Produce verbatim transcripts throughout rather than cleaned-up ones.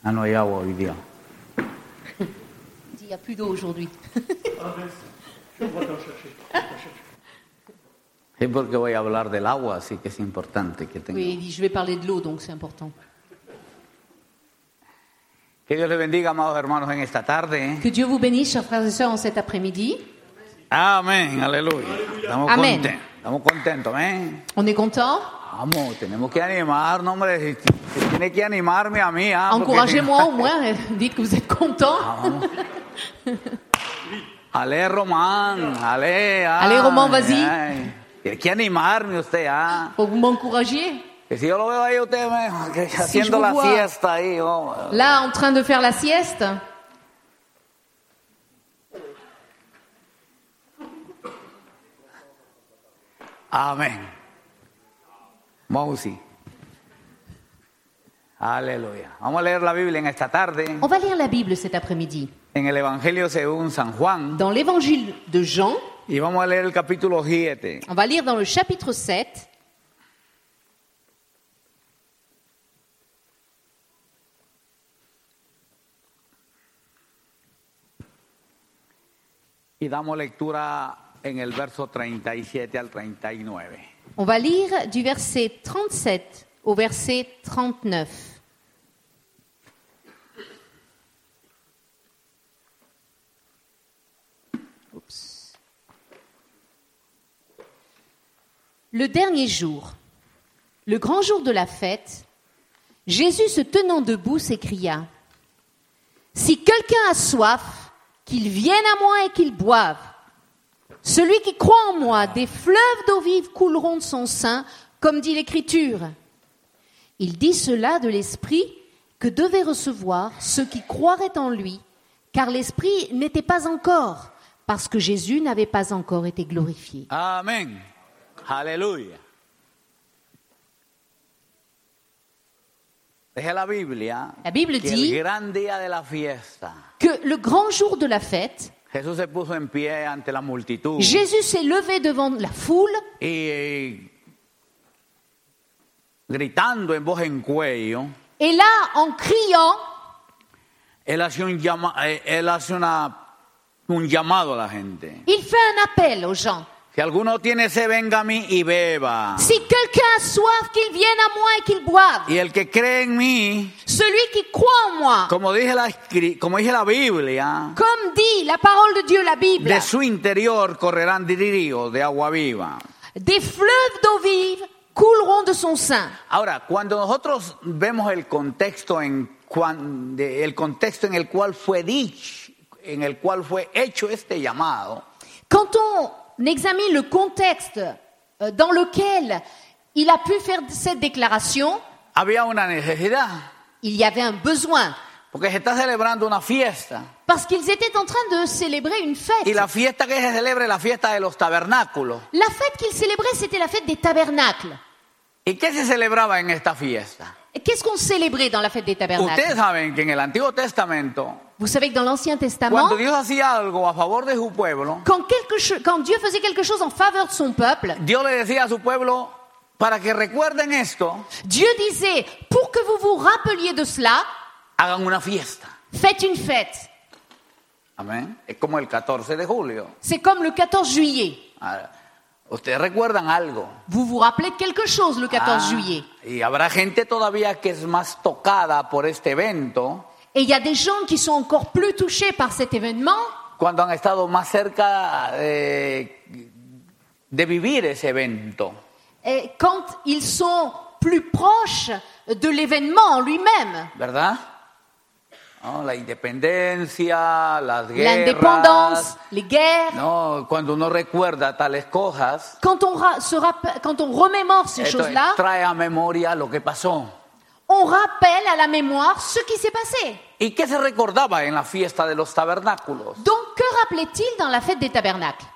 Ah, no hay agua hoy día. Il n'y a plus d'eau aujourd'hui. Sí, porque voy a hablar del agua, así que es importante que tenga. Oui, il dit, je vais parler de l'eau, donc c'est important. Que Dios les bendiga, amados hermanos, en esta tarde. Que Dieu vous bénisse, chers frères et sœurs, en cet après-midi. Amén, aleluya. Estamos Amén. contentos, estamos contentos, amén. On est content. Vamos, tenemos que animarnos, hombre. Si- si Tiene que animarme a mí. Ah, porque Encouragez-moi si- au moins, euh, dites que vous êtes content. Ah, vamos. Allez, Román, allez. ah. Allez, Román, vas-y. Ay, Tiene que animarme usted, ah. Faut que vous m'encouragiez. Que si yo lo veo ahí, usted me, que haciendo je la vous vois siesta ahí. Oh. Là, en train de faire la sieste. Amén. Mousi. Aleluya. Vamos a leer la Biblia en esta tarde, On va lire la Bible cet après-midi. en el Evangelio según San Juan, Dans l'évangile de Jean, y vamos a leer el capítulo siete. on va lire dans le chapitre sept. Y damos lectura en el verso treinta y siete al treinta y nueve. On va lire du verset trente-sept au verset trente-neuf. Oups. Le dernier jour, le grand jour de la fête, Jésus se tenant debout s'écria : « Si quelqu'un a soif, qu'il vienne à moi et qu'il boive. Celui qui croit en moi, des fleuves d'eau vive couleront de son sein, comme dit l'Écriture. » Il dit cela de l'Esprit que devaient recevoir ceux qui croiraient en lui, car l'Esprit n'était pas encore, parce que Jésus n'avait pas encore été glorifié. Amén. Aleluya. Deje la Biblia. La Bible que dit el gran día de la fiesta. Que le grand jour de la fête, Jesús se puso en pie ante la multitud. Jésus s'est levé devant la foule y gritando en voz en cuello, et là, en criant, él hace un, llama, eh, él hace una, un llamado a la gente. il fait un appel aux gens. Si alguno tiene sed, venga a mí y beba. Si quelqu'un a soif, qu'il vienne à moi et qu'il boive. Y el que cree en mí, Celui qui croit en moi, como dije la, escri- como dije la Biblia, comme dit la parole de Dieu, la Bible, de su interior correrán ríos de agua viva. des fleuves d'eau vive couleront de son sein. Ahora, cuando nosotros vemos el contexto en cuan- de- el contexto en el cual fue dicho, en el cual fue hecho este llamado, Quand on examine le contexte euh, dans lequel il a pu faire cette déclaration, había una necesidad, il y avait un besoin. porque se está celebrando una fiesta. Parce qu'ils étaient en train de célébrer une Y fête. la fiesta que se celebra es la fiesta de los tabernáculos. La fête qu'ils célébraient, c'était la fête des tabernacles. ¿Y qué se celebraba en esta fiesta? Et qu'est-ce qu'on célébrait dans la fête des Ustedes tabernacles? saben que en el Antiguo Testamento, Vous savez que dans l'Ancien Testament, cuando Dios hacía algo a favor de su pueblo, quand, quelque cho- quand Dieu faisait quelque chose en faveur de son peuple, Dios le decía a su pueblo, para que recuerden esto, Dieu disait, pour que vous vous rappeliez de cela, hagan una fiesta. faites une fête. Amén. Es como el catorce de julio. C'est comme le quatorze juillet. Ahora, ustedes recuerdan algo. Vous vous rappelez de quelque chose le quatorze Ah, juillet. y habrá gente todavía que es más tocada por este evento Et il y a des gens qui sont encore plus touchés par cet événement cuando han estado más cerca de, de vivir ese evento. et quand ils sont plus proches de l'événement en lui-même. ¿Verdad? ¿No? La independencia, las L'indépendance, guerras. les guerres. No, cuando uno recuerda tales cosas, Quand on, ra- se rappe- quand on remémore ces esto choses-là, trae a memoria lo que pasó. on rappelle à la mémoire ce qui s'est passé. ¿Y qué se recordaba en la fiesta de los tabernáculos? Donc, que rappelait-il dans la fête des tabernacles?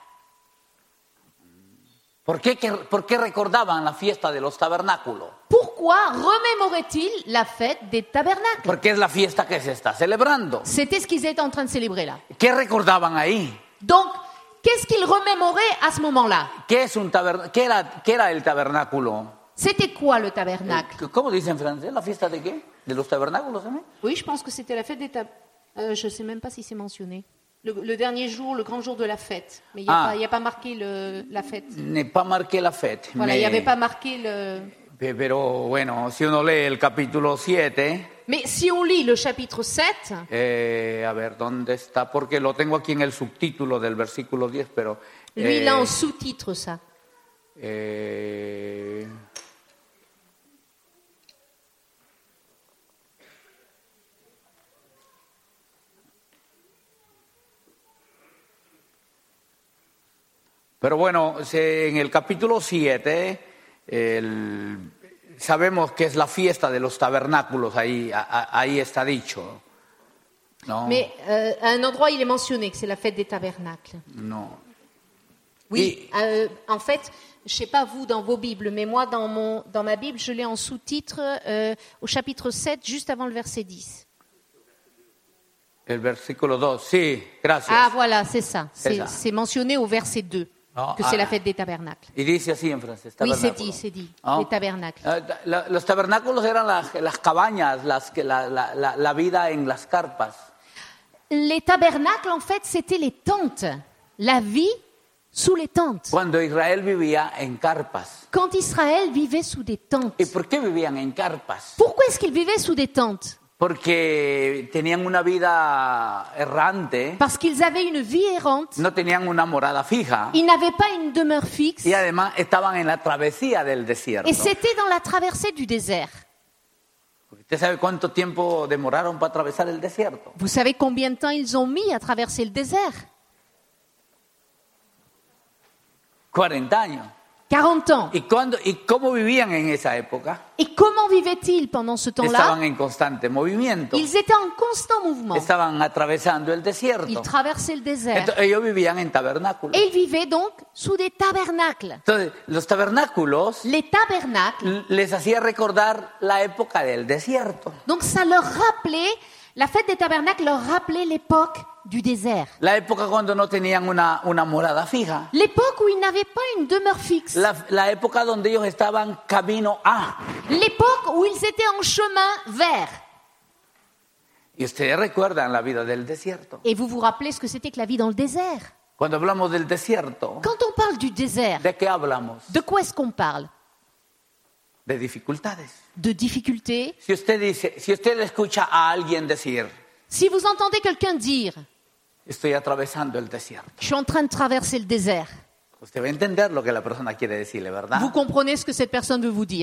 ¿Por qué, que- por qué recordaban la fiesta de los tabernáculos? Pourquoi remémorait-il la fête des tabernacles? Porque es la fiesta que se está celebrando. C'était ce qu'ils étaient en train de célébrer là. ¿Qué recordaban ahí? Donc, qu'est-ce qu'ils remémoraient à ce moment-là? ¿Qué, es un taber- qué, era, ¿Qué era el tabernáculo? C'était quoi le tabernacle? ¿Cómo dice en francés? ¿La fiesta de qué? de los tabernáculos también. Oui, je pense que c'était la fête des tabernacles. Euh, je ne sais même pas si c'est mentionné. Le, le dernier jour, le grand jour de la fête. Mais il n'y a, Ah. pas- il y a pas marqué le, la fête. N'est pas marqué la fête. Voilà, il n'y Me- avait pas marqué le... Pe- Pero bueno, si uno lee el capítulo siete, Mais si on lit le chapitre sept, eh, a ver, ¿dónde está? Porque lo tengo aquí en el subtítulo del versículo diez, pero... lui, il eh, a en sous-titre ça. eh, Pero bueno, se- en el capítulo siete, el- sabemos que es la fiesta de los tabernáculos, ahí, a- a- ahí está dicho. ¿No? Mais euh, à un endroit, il est mentionné que c'est la fête des tabernacles. No. Oui, euh, en fait, je ne sais pas vous dans vos Bibles, mais moi, dans, mon, dans ma Bible, je l'ai en sous-titre euh, au chapitre sept, juste avant le verset dix. El versículo dos, sí, gracias. Ah, voilà, c'est ça. C'est C'est ça. c'est mentionné au verset deux Ah, que c'est ah. la fête des tabernacles. Y dice así en francés, Oui, c'est tabernáculo. dit, c'est dit, Ah. les tabernacles. Eh, la- Los tabernáculos eran las, las cabañas, las, que- la, la- la- la vida en las carpas. Les tabernacles, en fait, c'était les tentes. La vie sous les tentes. Cuando Israel vivía en carpas. Quand Israël vivait sous des tentes. ¿Y por qué vivían en carpas? Pourquoi est-ce qu'ils vivaient sous des tentes? Porque tenían una vida errante, Parce qu'ils avaient une vie errante. no tenían una morada fija Ils n'avaient pas une demeure fixe. y además estaban en la travesía del desierto. Et c'était dans la traversée du désert. ¿Usted sabe cuánto tiempo demoraron para atravesar el desierto? Vous savez combien de temps ils ont mis à traverser le désert? cuarenta años. quarante ans. ¿Y, cuándo, ¿Y cómo vivían en esa época? Et comment vivaient-ils pendant ce temps-là? Estaban en constante movimiento. Ils étaient en constant mouvement. Estaban atravesando el Ils desierto. traversaient le désert. Entonces, ellos vivían en tabernáculos. Et ils vivaient donc sous des tabernacles. Entonces, los tabernáculos Les tabernacles, les hacía recordar la época del desierto. donc ça leur rappelait, la fête des tabernacles leur rappelait l'époque du désert. La época cuando no tenían una, una morada fija. L'époque où ils n'avaient pas une demeure fixe. La, la época donde ellos estaban camino a. L'époque où ils étaient en chemin vers. Y ustedes recuerdan la vida del desierto. Et vous vous rappelez ce que c'était que la vie dans le désert. Cuando hablamos del desierto, Quand on parle du désert, ¿de qué hablamos? de quoi est-ce qu'on parle? De dificultades. De difficultés. Si usted dice, si usted le escucha a alguien decir, Si vous entendez quelqu'un dire estoy atravesando el desierto, « Je suis en train de traverser le désert », usted va a entender lo que la persona quiere decirle, ¿verdad? vous comprenez ce que cette personne veut vous dire.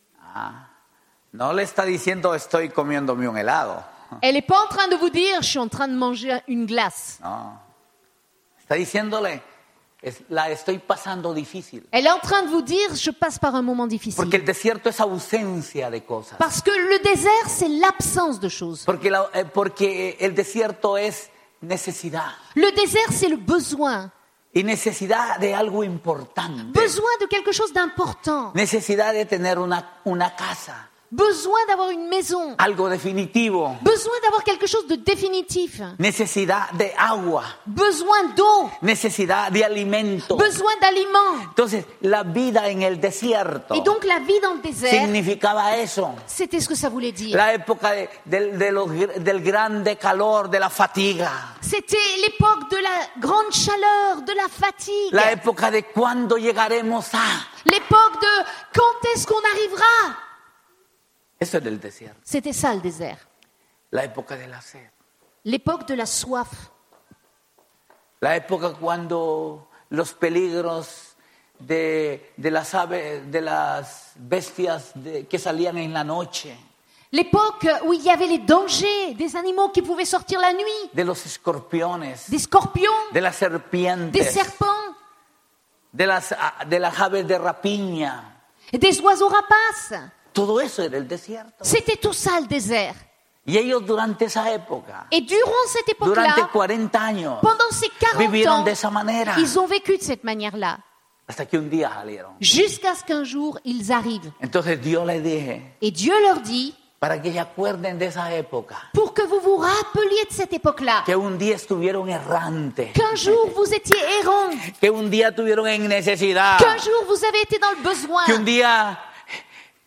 No le está diciendo estoy comiéndome un helado. Elle n'est pas en train de vous dire « Je suis en train de manger une glace No. Está diciéndole, es- la estoy pasando difícil. ». Elle est en train de vous dire « Je passe par un moment difficile Porque el desierto es ausencia de cosas. ». Parce que le désert, c'est l'absence de choses. Porque, la- eh, porque el desierto es necesidad. Le désert, c'est le besoin. Y necesidad de algo importante. Besoin de quelque chose d'important. Necesidad de tener una, una casa. Besoin d'avoir une maison. Algo definitivo. Besoin d'avoir quelque chose de définitif. Necesidad de agua. Besoin d'eau. Necesidad de alimento. Besoin d'aliments. Entonces, la vida en el desierto Et donc la vie dans le désert, significaba eso. c'était ce que ça voulait dire. La época de- de- de los gr- del grande calor, de la fatiga. C'était l'époque de la grande chaleur, de la fatigue. La época de cuándo llegaremos a. L'époque de quand est-ce qu'on arrivera. Eso es del desierto. C'était ça le désert. La época de la sed. L'époque de la soif. La época cuando los peligros de, de las aves, de las bestias de- que salían en la noche, L'époque où il y avait les dangers des animaux qui pouvaient sortir la nuit. de los escorpiones, Des scorpions, de las des serpientes, serpents, de las, de las aves de rapiña. des oiseaux rapaces. Todo eso era el desierto. C'était tout ça le désert. Y ellos durante esa época, Et durant cette durante époque-là, cuarenta años, pendant ces quarante vivieron ans, de esa manera. ils ont vécu de cette manière-là. Hasta que un día salieron. Jusqu'à ce qu'un jour, ils arrivent. Entonces Dios les dije, Et Dieu leur dit, para que se acuerden de esa época, pour que vous vous rappeliez de cette époque-là, que un día estuvieron errantes, qu'un jour vous étiez errants, que un día tuvieron en necesidad, qu'un jour vous avez été dans le besoin, que un día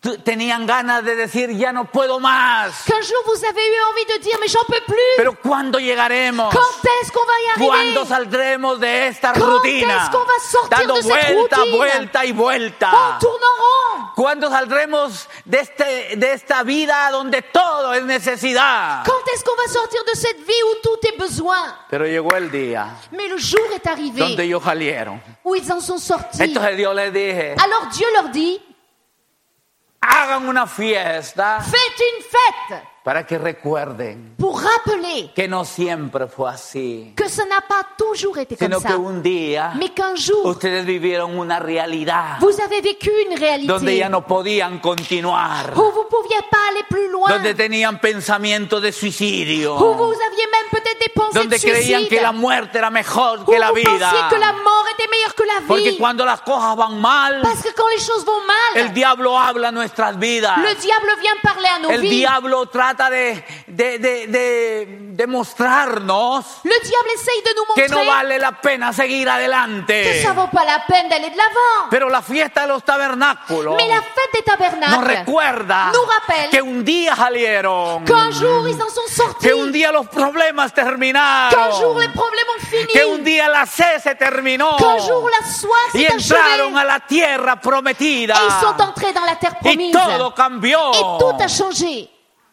t- tenían ganas de decir, ya no puedo más. Qu'un jour vous avez eu envie de dire, mais j'en peux plus. Pero ¿cuándo llegaremos? Quand est-ce qu'on va y arriver? ¿Cuándo saldremos de esta Quand rutina? est-ce qu'on va sortir Dando de cette vuelta, routine? vuelta y On vuelta. tourne en rond. ¿Cuándo saldremos de, este, de esta vida donde todo es necesidad? Quand est-ce qu'on va sortir de cette vie où tout est besoin? Pero llegó el día Mais le jour est arrivé donde ellos salieron. où ils en sont sortis. Entonces Dios les dije, Alors Dieu leur dit, hagan una fiesta faites une fête para que recuerden pour rappeler que no siempre fue así, que ça n'a pas toujours été comme sino que ça, un día mais qu'un jour, ustedes vivieron una realidad vous avez vécu une donde réalité ya no podían continuar, où vous ne pouviez pas aller plus loin, donde tenían pensamientos de suicidio, où vous aviez même peut-être des pensées donde de creían suicide, que la muerte era mejor où que la vous pensiez vida. que la mort était meilleure que la Porque vie, cuando las cosas van mal, parce que quand les choses vont mal, el diablo habla a nuestras vidas. le diable vient parler à nos El vies. diablo trata de, de, de, de, de mostrarnos Le diable essaye de nous que no montrer vale la pena seguir que adelante. ça vaut pas la peine d'aller de l'avant. Pero la fiesta de los tabernáculos Mais la fête des nos tabernacles recuerda nous rappelle que un día salieron, qu'un jour ils en sont sortis, que un día los problemas qu'un terminaron, jour les problèmes ont fini, que un día la sed se terminó qu'un jour la soif y s'est achevée entraron a la tierra prometida et ils sont entrés dans la terre y promise. todo cambió. Et tout a changé.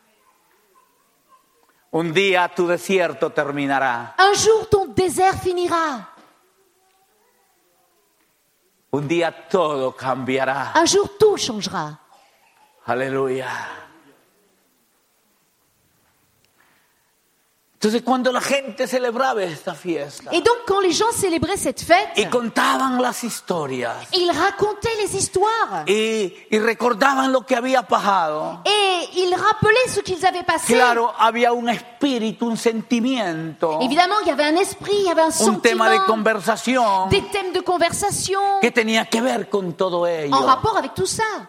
Un día tu desierto terminará. Un jour ton désert finira. Un día todo cambiará. Un jour tout changera. Aleluya. Entonces cuando la gente celebraba esta fiesta Et donc quand les gens célébraient cette fête, y contaban las historias ils racontaient les histoires y, y recordaban lo que había pasado, et ils rappelaient ce qu'ils avaient passé. claro, había un espíritu, un sentimiento, Évidemment, il y avait un esprit, il y avait un un tema de sentiment, conversación des thèmes de conversation que tenía que ver con todo ello. en rapport avec tout ça.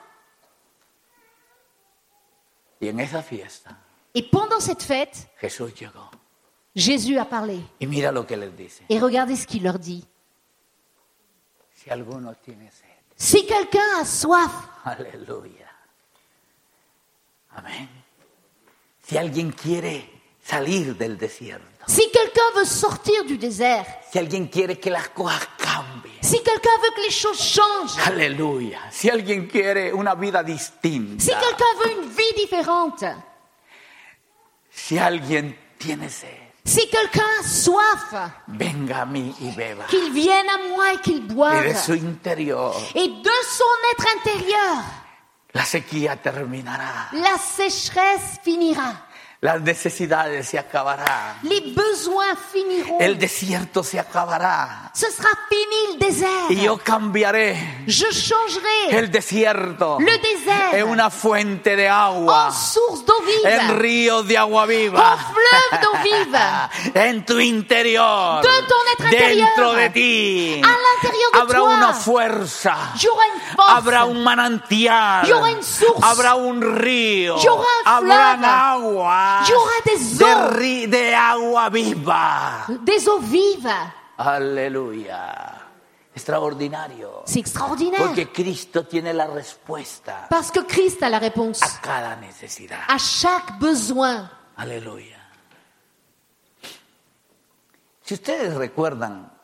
Y en esa fiesta Et pendant cette fête, Jesús llegó. Jésus a parlé. Y mira lo que les dice. Et regardez ce qu'il leur dit. Si alguno tiene sed. Si quelqu'un a soif, Aleluya. Amén. Si alguien quiere salir del desierto, si quelqu'un veut sortir du désert, si alguien quiere que las cosas cambien, si quelqu'un veut que les choses changent, aleluya. Si alguien quiere una vida distinta, si quelqu'un veut une vie différente, si alguien tiene sed, si quelqu'un a soif, venga a mí y beba. qu'il vienne à moi et qu'il Y de boive. su interior Et de son être intérieur, la sequía terminará. la sécheresse finira. Las necesidades se acabarán. Les besoins finiront. El desierto se acabará. Ce sera fini le désert. Y yo cambiaré Je changerai el desierto le désert en una fuente de agua, en source d'eau vive, en ríos de agua viva, en fleuve d'eau vive, en tu interior, de ton être intérieur, dentro de ti. à l'intérieur de Habrá toi. una fuerza, Il y aura une force, habrá un manantial, il y aura une source, habrá un río, il y aura un habrá fleuve, agua il y aura des de, eaux, ri- de agua viva. des eaux vives. Aleluya. Extraordinario. C'est extraordinaire. Porque Cristo tiene la respuesta Parce que Christ a la réponse a cada necesidad. à chaque besoin. Aleluya. Si ustedes recuerdan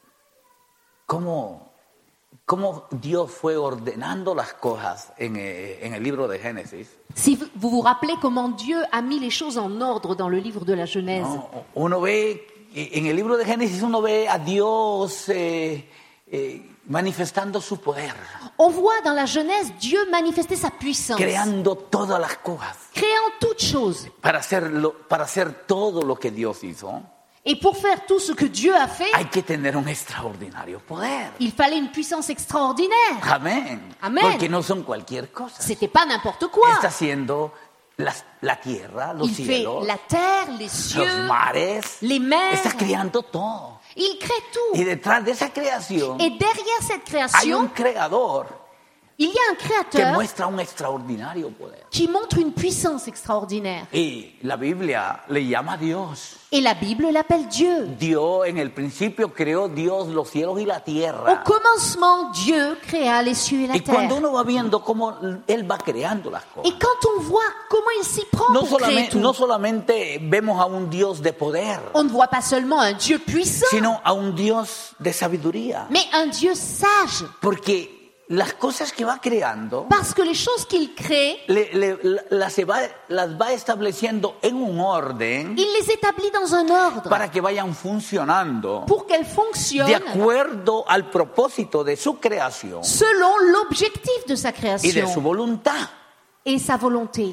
cómo, cómo Dios fue ordenando las cosas en, eh, en el libro de Génesis, Si vous vous vous rappelez comment Dieu a mis les choses en ordre dans le livre de la Genèse, ¿no? Uno ve, en el libro de Génesis uno ve a Dios eh, eh, manifestando su poder, on voit dans la Genèse Dieu manifester sa puissance, creando todas las cosas créant toutes choses. para hacer, lo- para hacer todo lo que Dios hizo. Et pour faire tout ce que Dieu a fait, Hay que tener un extraordinario poder. il fallait une puissance extraordinaire. Amén. Amén. Porque no son cualquier cosa. C'était pas n'importe quoi. Está haciendo la, la tierra, los Il fait cielos, la terre, les los cieux, mares. les mers. Está creando todo. Il crée Y tout. detrás de esa creación Et derrière cette hay un création, creador Il y a un que créateur muestra un extraordinario poder. qui montre une puissance extraordinaire. Y la Biblia le llama a Dios. Et la Bible l'appelle Dieu. Dios, en el principio creó Dios los cielos y la Au tierra. commencement, Dieu créa les cieux et la Y cuando terre. uno va viendo cómo Él va creando las cosas, Et quand on voit comment il s'y prend no pour créer solamente, tout, no solamente vemos a un Dios de poder, on ne voit pas seulement un Dieu puissant, sino a un Dios de sabiduría. mais un Dieu sage. Porque las cosas que va creando, Parce que les choses qu'il crée, le- le- las, se va, las va estableciendo en un orden il les établit dans un ordre para que vayan funcionando pour qu'elles de fonctionnent acuerdo al propósito de su creación selon l'objectif de sa y de su création voluntad. et sa volonté.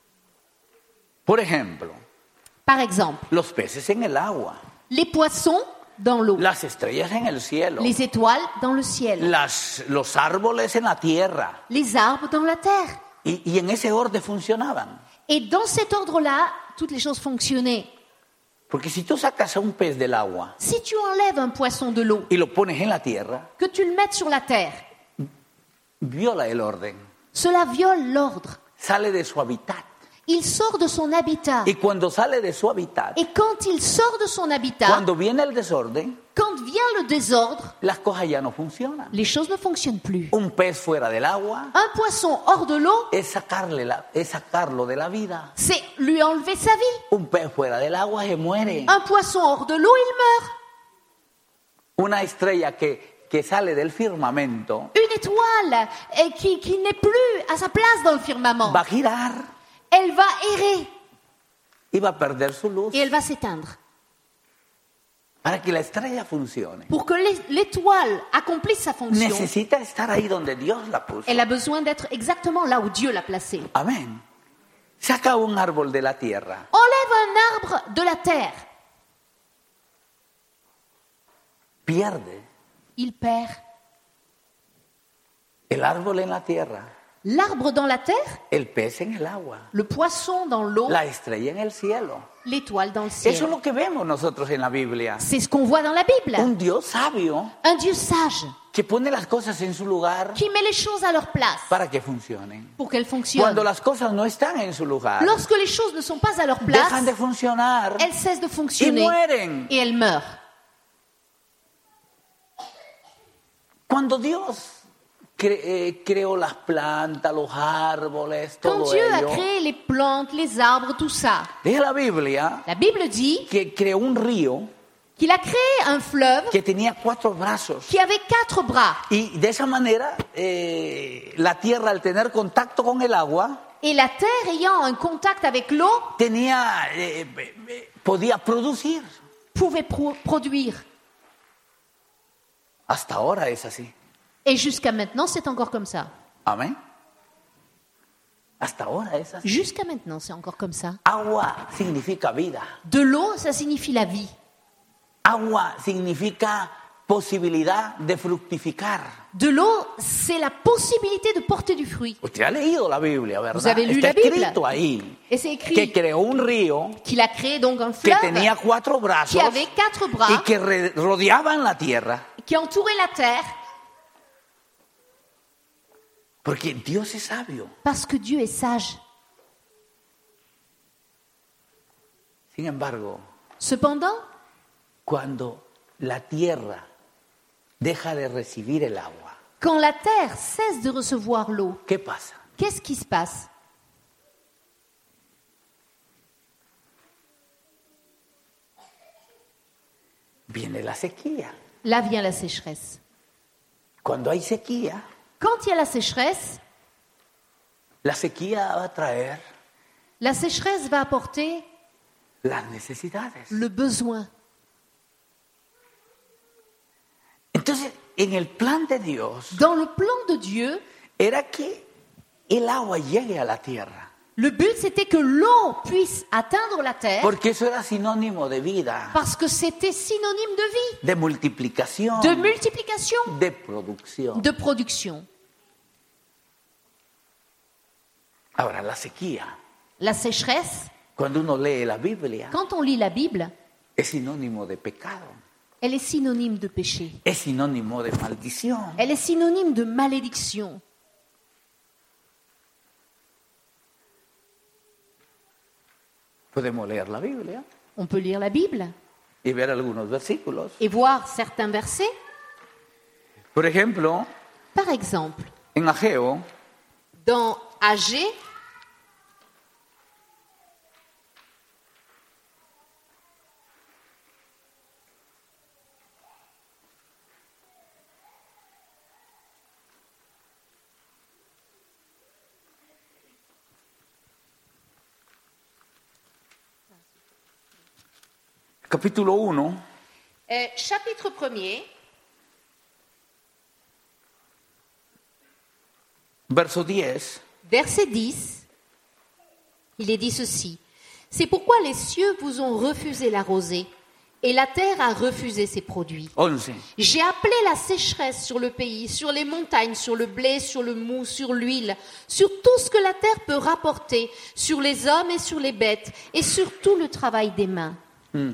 Por ejemplo, Par exemple, los peces en el agua, les poissons dans l'eau, las estrellas en el cielo, les étoiles dans le ciel, las, los árboles en la tierra, les arbres dans la terre. y, y en ese orden funcionaban. Et dans cet ordre-là, toutes les choses fonctionnaient. Porque si tú sacas a un pez del agua Si tu enlèves un poisson de l'eau, y lo pones en la tierra, que tu le mettes sur la terre, viola el orden, cela viole l'ordre. sale de su hábitat. Il sort de son habitat. Y cuando sale de su hábitat, Et quand il sort de son habitat, cuando viene el desorden, quand vient le désordre, las cosas ya no funcionan. les choses ne fonctionnent plus. Un pez fuera del agua Un poisson hors de l'eau, es, sacarle la, es sacarlo de la vida. c'est lui enlever sa vie. Un pez fuera del agua se muere. Un poisson hors de l'eau, il meurt. Una estrella que, que sale del firmamento Une étoile euh, qui, qui n'est plus à sa place dans le firmament, va a girar elle va errer y va a perder su luz. et elle va s'éteindre. Para que la estrella funcione, Pour que l'é- l'étoile accomplisse sa fonction, necesita estar ahí donde Dios la puso. elle a besoin d'être exactement là où Dieu l'a placée. Amén. Saca un árbol de la tierra. Enlève un arbre de la terre, Pierde il perd. el árbol en la tierra, L'arbre dans la terre, el pez en el agua, le poisson dans l'eau, la estrella en el cielo. l'étoile dans le Eso es ciel. lo que vemos nosotros en la Biblia. C'est ce qu'on voit dans la Bible. Un Dios sabio Un Dieu sage que pone las cosas en su lugar qui met les choses à leur place para que funcionen. pour qu'elles fonctionnent. Cuando las cosas no están en su lugar, Lorsque les choses ne sont pas à leur place, dejan de funcionar elles cessent de y fonctionner mueren. et elles meurent. Cuando Dios cre- eh, creó las plantas, los árboles, Quand todo Dieu a ello, créé les plantes, les arbres, tout ça, dice la Biblia la Bible dit que creó un río qu'il a créé un fleuve que tenía cuatro brazos. qui avait quatre bras. Y de esa manera, eh, la tierra, al tener contacto con el agua, Et la terre ayant un contact avec l'eau tenía, eh, eh, podía producir. pouvait pro- produire. Hasta ahora es así. Et jusqu'à maintenant, c'est encore comme ça. Amén. Hasta ahora es así. Jusqu'à maintenant, c'est encore comme ça. Agua significa vida. De l'eau, ça signifie la vie. Agua significa posibilidad de fructificar. De l'eau, c'est la possibilité de porter du fruit. Usted ha leído la Biblia, ¿verdad? Vous avez lu Está la Bible. escrito ahí Et c'est que écrit creó un río qu'il a créé donc un que fleuve tenía cuatro brazos qui avait quatre bras, y que re- rodeaban la tierra. qui entourait la terre, Porque Dios es sabio. parce que Dieu est sage. Sin embargo, Cependant, cuando la tierra deja de recibir el agua, quand la terre cesse de recevoir l'eau, ¿qué pasa? qu'est-ce qui se passe? Viene la sequía. Là vient la sécheresse. Cuando hay sequía, Quand il y a la sécheresse, la sequía va a traer la sécheresse va apporter las necesidades. le besoin. Entonces, en el plan de Dios Dans le plan de Dieu, era que el agua llegue a la tierra, le but c'était que l'eau puisse atteindre la terre porque eso era sinónimo de vida, parce que c'était synonyme de vie, de multiplicación, de multiplication, de producción. de production. Ahora, la sequía, La sécheresse, cuando uno lee la Biblia, quand on lit la Bible, es sinónimo de pecado, elle est synonyme de péché. es sinónimo de maldición. Elle est synonyme de malédiction. Podemos leer la Biblia On peut lire la Bible y ver algunos versículos. et voir certains versets. Por ejemplo, Par exemple, en Ageo, dans Agée, capítulo uno, euh, chapitre premier, verso diez, verset dix, il est dit ceci. C'est pourquoi les cieux vous ont refusé la rosée et la terre a refusé ses produits. once. J'ai appelé la sécheresse sur le pays, sur les montagnes, sur le blé, sur le mou, sur l'huile, sur tout ce que la terre peut rapporter, sur les hommes et sur les bêtes, et sur tout le travail des mains. Mm.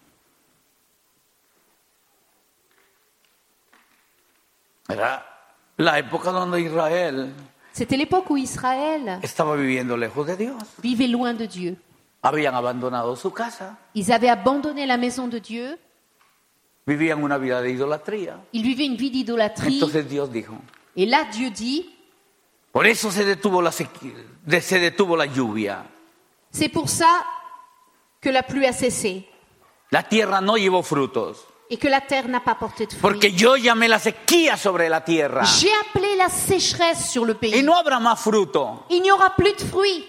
Era la época donde Israel C'était l'époque où Israël estaba viviendo lejos de Dios. vivait loin de Dieu. Habían abandonado su casa, Ils avaient abandonné la maison de Dieu, vivían una vida de idolatría. ils vivaient une vie d'idolâtrie, Entonces Dios dijo, et là Dieu dit, por eso se detuvo la sequía, de- se detuvo la lluvia. c'est pour ça que la pluie a cessé La tierra no llevó frutos, et que la terre n'a pas porté de porque fruits. yo llamé la sequía sobre la tierra J'ai appelé la sécheresse sur le y pays. no habrá más fruto. Il n'y aura plus de fruits.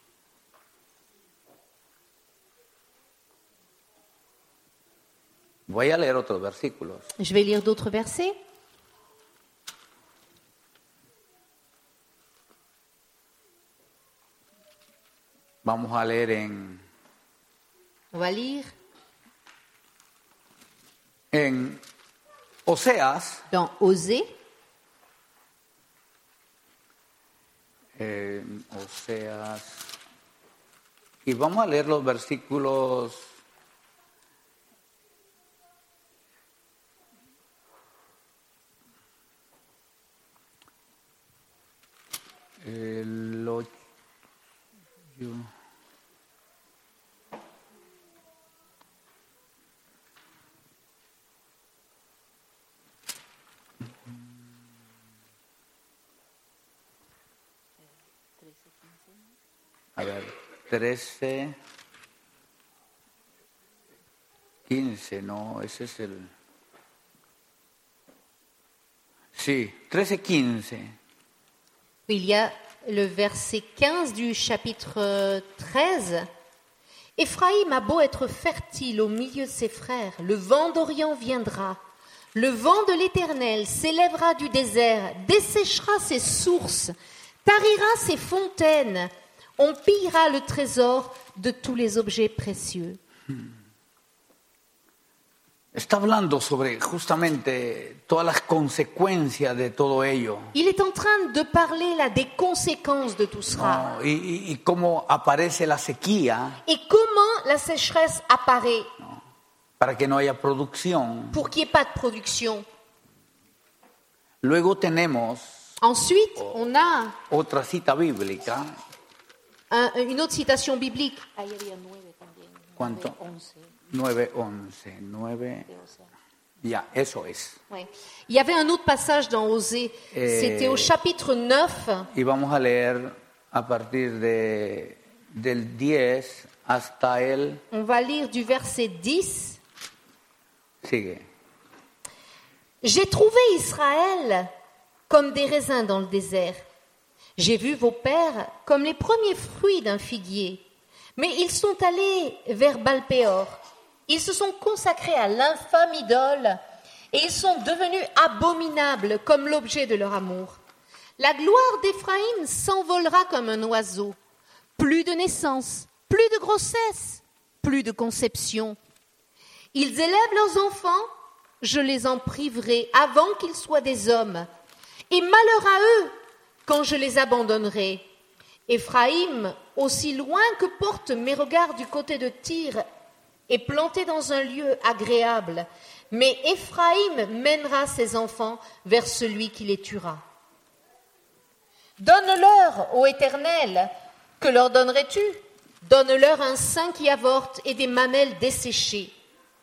Voy a leer otros versículos. Je vais lire d'autres versets. Vamos a leer en, On va lire en Oseas, dans Osée, en Oseas, y vamos a leer los versículos el ocho, a ver, trece, quince, no, ese es el... Sí, trece, quince. il y a le verset quinze du chapitre treize. Éphraïm a beau être fertile au milieu de ses frères, le vent d'Orient viendra. Le vent de l'Éternel s'élèvera du désert, desséchera ses sources, tarira ses fontaines. On pillera le trésor de tous les objets précieux. Está hablando sobre justamente todas las consecuencias de todo ello. Il est en train de parler là des conséquences de tout cela. ¿No? Y, y- y cómo aparece la sequía Et comment la sécheresse apparaît para que no haya producción. pour qu'il n'y ait pas de production. Luego tenemos Ensuite, on a otra cita bíblica. un- une autre citation biblique. ¿Cuánto? nueve, once. nueve. Ya, eso es. Ouais. Il y avait un autre passage dans Osée. Eh, C'était au chapitre neuf. Y vamos a leer a partir de, del diez hasta el... On va lire du verset dix. Sigue. J'ai trouvé Israël comme des raisins dans le désert. J'ai vu vos pères comme les premiers fruits d'un figuier. Mais ils sont allés vers Baal-Péor. Ils se sont consacrés à l'infâme idole et ils sont devenus abominables comme l'objet de leur amour. La gloire d'Éphraïm s'envolera comme un oiseau. Plus de naissance, plus de grossesse, plus de conception. Ils élèvent leurs enfants, je les en priverai avant qu'ils soient des hommes. Et malheur à eux quand je les abandonnerai. Éphraïm, aussi loin que portent mes regards du côté de Tyr, est planté dans un lieu agréable. Mais Éphraïm mènera ses enfants vers celui qui les tuera. Donne-leur, ô Éternel, que leur donnerais-tu? Donne-leur un sein qui avorte et des mamelles desséchées.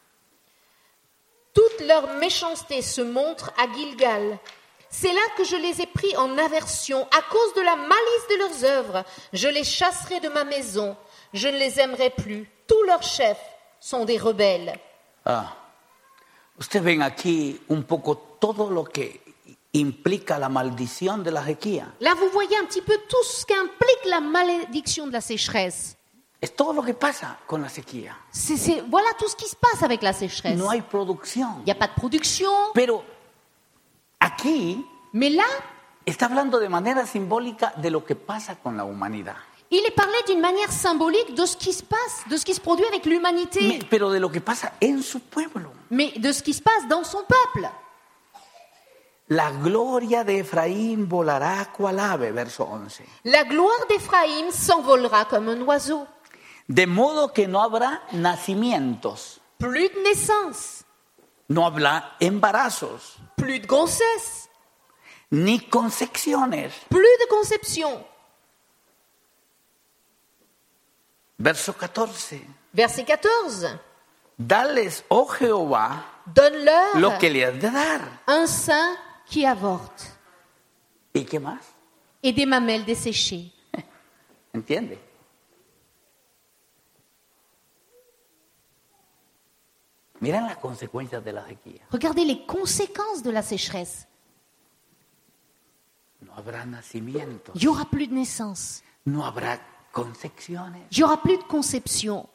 Toute leur méchanceté se montre à Gilgal. C'est là que je les ai pris en aversion à cause de la malice de leurs œuvres. Je les chasserai de ma maison. Je ne les aimerai plus. Tous leurs chefs sont des rebelles. Ah, ustedes ven aquí un poco todo lo que implica la maldición de la sequía. Là, vous voyez un petit peu tout ce qu'implique la malédiction de la sécheresse. Es todo lo que pasa con la sequía. C'est, c'est, voilà tout ce qui se passe avec la sécheresse. No hay producción. Il n'y a pas de production. Pero aquí Mais là, está hablando de manera simbólica de lo que pasa con la humanidad. il est parlé d'une manière symbolique de ce qui se passe, de ce qui se produit avec l'humanité, Me- Pero de lo que pasa en su pueblo. mais de ce qui se passe dans son peuple. La gloria de Efraín volará cual ave, verso once. La gloire d'Éphraïm s'envolera comme un oiseau. De modo que no habrá nacimientos, Plus de naissance, no habrá embarazos, plus de grossesse, ni concepciones. plus de conception. Verso catorce. Verset quatorze. Dales, oh Jehová, Donne-leur lo que le has de dar. un sein qui avorte ¿Y qué más? et des mamelles desséchées. ¿Entiende? Miren las consecuencias de la sequía. Regardez les conséquences de la sécheresse. No habrá nacimientos, Il n'y aura plus de naissance. no habrá concepciones. Il n'y aura plus de conception.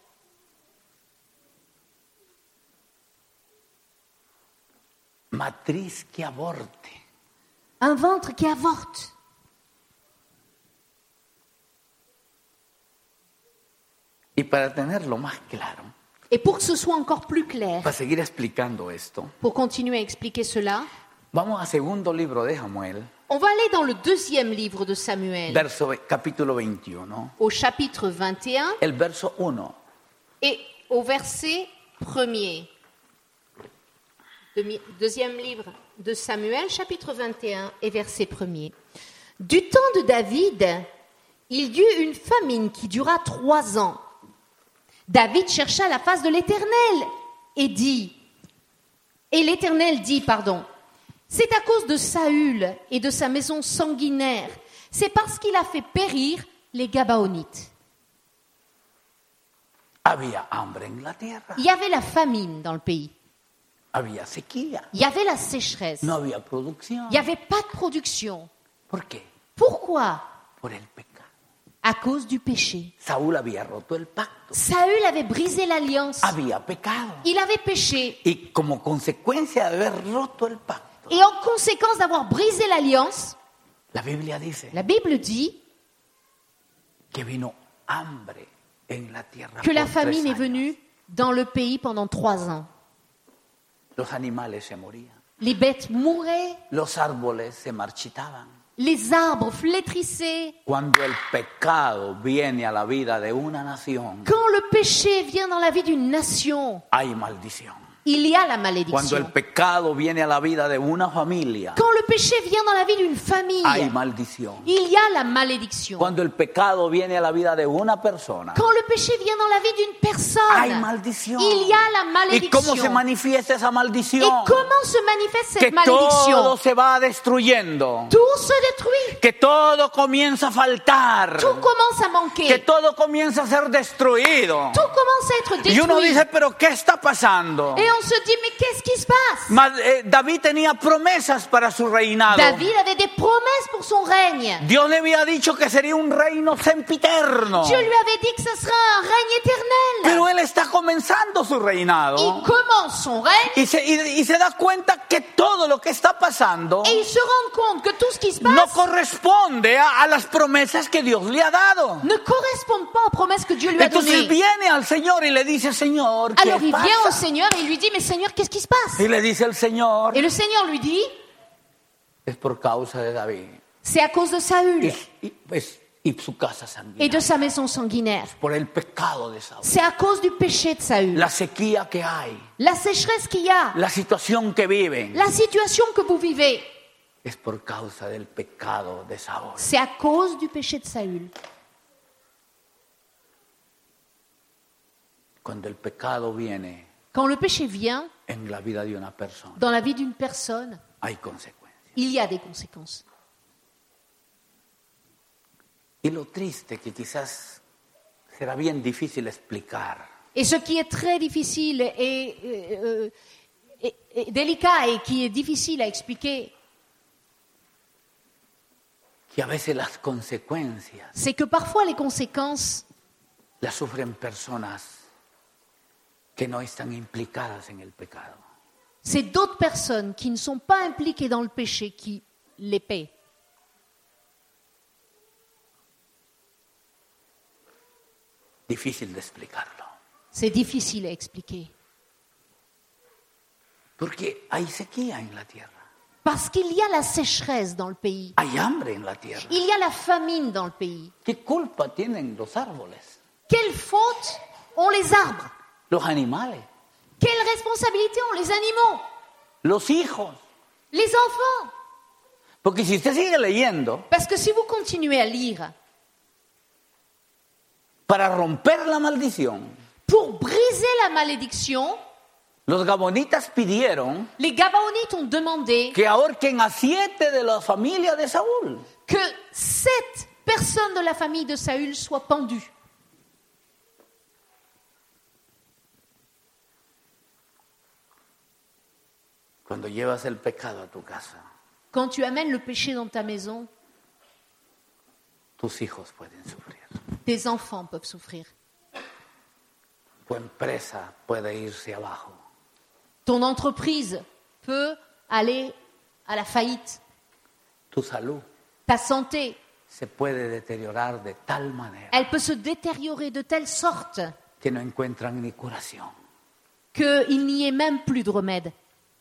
Matriz que aborte. Un ventre qui avorte. Y para tenerlo más claro, Et pour que ce soit encore plus clair, para seguir explicando esto, pour continuer à expliquer cela, vamos al segundo libro de Samuel, on va aller dans le deuxième livre de Samuel, verso, capítulo veintiuno, au chapitre vingt et un el verso uno. et au verset premier. Demi- Deuxième livre de Samuel, chapitre vingt et un et verset premier. Du temps de David, il y eut une famine qui dura trois ans. David chercha la face de l'Éternel et dit, et l'Éternel dit, pardon, c'est à cause de Saül et de sa maison sanguinaire, c'est parce qu'il a fait périr les Gabaonites. Había hambre en la tierra, Il y avait la famine dans le pays, había sequía, il y avait la sécheresse, no había producción. il n'y avait pas de production. ¿Por qué? Pourquoi? Por el pecado. À cause du péché. Saúl había roto el pacto, Saül avait brisé l'alliance, había pecado. il avait péché, Y como consecuencia de haber roto el pacto, et en conséquence d'avoir brisé l'alliance, la Biblia dice la Bible dit que vino hambre en la tierra. que la por tres famine est años. venue dans le pays pendant trois ans. Los animales se morían, Les bêtes mouraient, los árboles se marchitaban. les arbres flétrissaient. Cuando el pecado viene a la vida de una nación, Quand le péché vient dans la vie d'une nation, hay maldición. il y a la Cuando malédiction. el pecado viene a la vida de una familia, Quand le péché vient dans la vie d'une famille, hay maldición. il y a la malédiction. Cuando el pecado viene a la vida de una persona, Quand le péché vient dans la vie d'une hay personne, maldición. il y a la ¿Y malédiction. cómo se manifiesta esa Et maldición? comment se manifeste Que cette malédiction? todo se va destruyendo, Tout se détruit, que todo comienza a faltar, tout commence à que manquer, todo comienza a ser destruido. tout commence à être Y uno détruit. dice, pero ¿qué está pasando? Et on se dit, mais qu'est-ce qui se passe? Ma- eh, David tenía promesas para su reinado. David avait des promesses pour son règne. Dios le había dicho que sería un reino sempiterno. Dieu lui avait dit que ce serait un règne éternel. Pero él está comenzando su Il reinado commence son règne y se, y- y se da cuenta que todo lo que está pasando et il se rend compte que tout ce qui se no passe corresponde a, a las promesas que Dios le ha dado. ne correspond pas aux promesses que Dieu lui a Entonces données. viene al Señor y le dice, Señor, ¿qué Alors il vient au pasa? Seigneur et il lui dit, mais Seigneur, qu'est-ce qui se passe? Y le dice el Señor, Et le Seigneur lui dit, es por causa de David c'est à cause de Saül y, y- pues, y su casa et sanguinaria, de sa maison sanguinaire. por el pecado de Saúl, C'est à cause du péché de Saül. la sequía que hay, La sécheresse qu'il y a, la situación que viven, la situation que vous vivez, es por causa del pecado de Saúl. c'est à cause du péché de Saül. Cuando el pecado viene Quand le péché vient en la vida de una persona, dans la vie d'une personne, hay consecuencias. il y a des conséquences. Y lo triste que quizás será bien difícil explicar Et ce qui est très difficile et, euh, et, et délicat et qui est difficile à expliquer, que a veces las consecuencias c'est que parfois les conséquences las sufren personas que no están implicadas en el pecado. c'est d'autres personnes qui ne sont pas impliquées dans le péché qui les paient. Difícil de explicarlo. C'est difficile à expliquer. Porque hay sequía en la tierra. Parce qu'il y a la sécheresse dans le pays. Hay hambre en la tierra. Il y a la famine dans le pays. ¿Qué culpa tienen los árboles? Quelle faute ont les arbres? Los animales. Quelle responsabilité ont les animaux? Los hijos. Les enfants? Porque si usted sigue leyendo, Parce que si vous continuez à lire, para romper la maldición, pour briser la malédiction, los gabonitas pidieron les Gabaonites ont demandé que ahorquen a siete de la familia de Saúl. que sept personnes de la famille de Saül soient pendues. Cuando llevas el pecado a tu casa, Quand tu amènes le péché dans ta maison, tus hijos pueden sufrir. tes enfants peuvent souffrir. Tu empresa puede irse abajo. Ton entreprise peut aller à la faillite. Tu salud Ta santé, se puede deteriorar de tal manera elle peut se détériorer de telle sorte que no encuentran ni curación. qu'il n'y ait même plus de remède.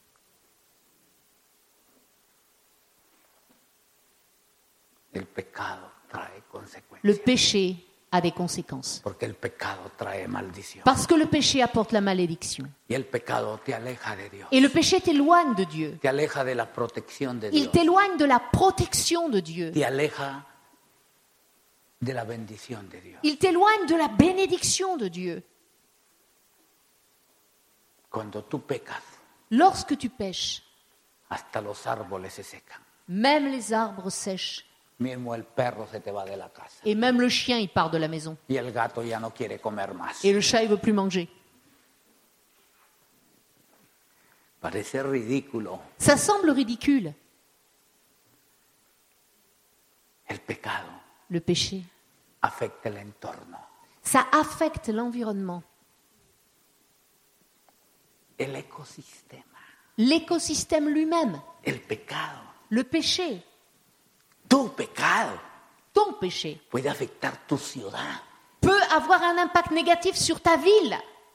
El pecado trae Le consecuencias. péché a des conséquences. Porque el pecado trae maldición. Parce que le péché apporte la malédiction. Y el pecado te aleja de Dios. Et le péché t'éloigne de Dieu. Te aleja de la protección de Il Dios. t'éloigne de la protection de Dieu. Te aleja de la bendición de Dios. Il t'éloigne de la bénédiction de Dieu. Cuando tú pecas, Lorsque tu pèches, hasta los árboles se secan. même les arbres sèchent. Mismo el perro se te va de la casa. Et même le chien, il part de la maison. Y el gato ya no quiere comer más. Et le chat, il veut plus manger. Parece ridículo. Ça semble ridicule. El pecado Le péché, afecta el entorno. ça affecte l'environnement, El ecosistema. l'écosystème lui-même. El pecado. Le péché, Tu pecado ton péché, puede afectar tu ciudad. peut avoir un impact négatif sur ta ville.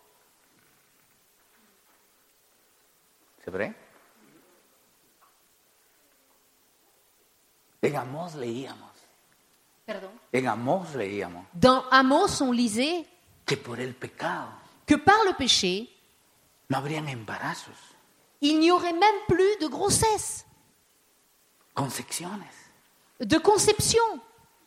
¿Se ve? En Amós leíamos. Pardon. En Amós leíamos Dans Amos, on lisait que por el pecado que par le péché, no habrían embarazos, il n'y aurait même plus de grossesse, concepciones. de conception.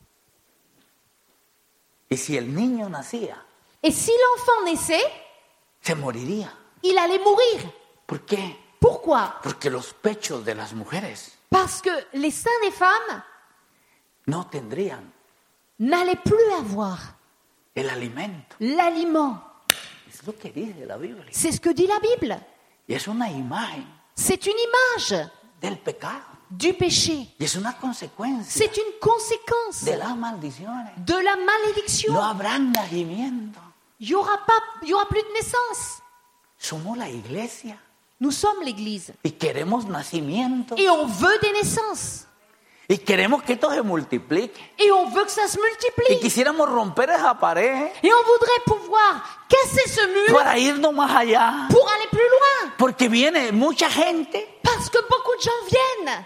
Y si el niño nacía, Et si l'enfant naissait, se moriría. il allait mourir. ¿Por qué? Pourquoi? Porque los pechos de las mujeres Parce que les seins des femmes no tendrían n'allaient plus avoir el alimento. l'aliment. Es lo que dice la Biblia. C'est ce que dit la Bible. Y es una imagen C'est une image del pecado. du péché. Y es una consecuencia C'est une conséquence de las maldiciones. de la malédiction. No habrá nacimiento. Il n'y aura pas, il y aura plus de naissance. Somos la iglesia Nous sommes l'Église y queremos nacimiento. et on veut des naissances Y queremos que esto se multiplique. et on veut que ça se Y multiplie quisiéramos romper esa pared et on voudrait pouvoir casser ce mur para irnos más allá. pour aller plus loin Porque viene mucha gente parce que beaucoup de gens viennent.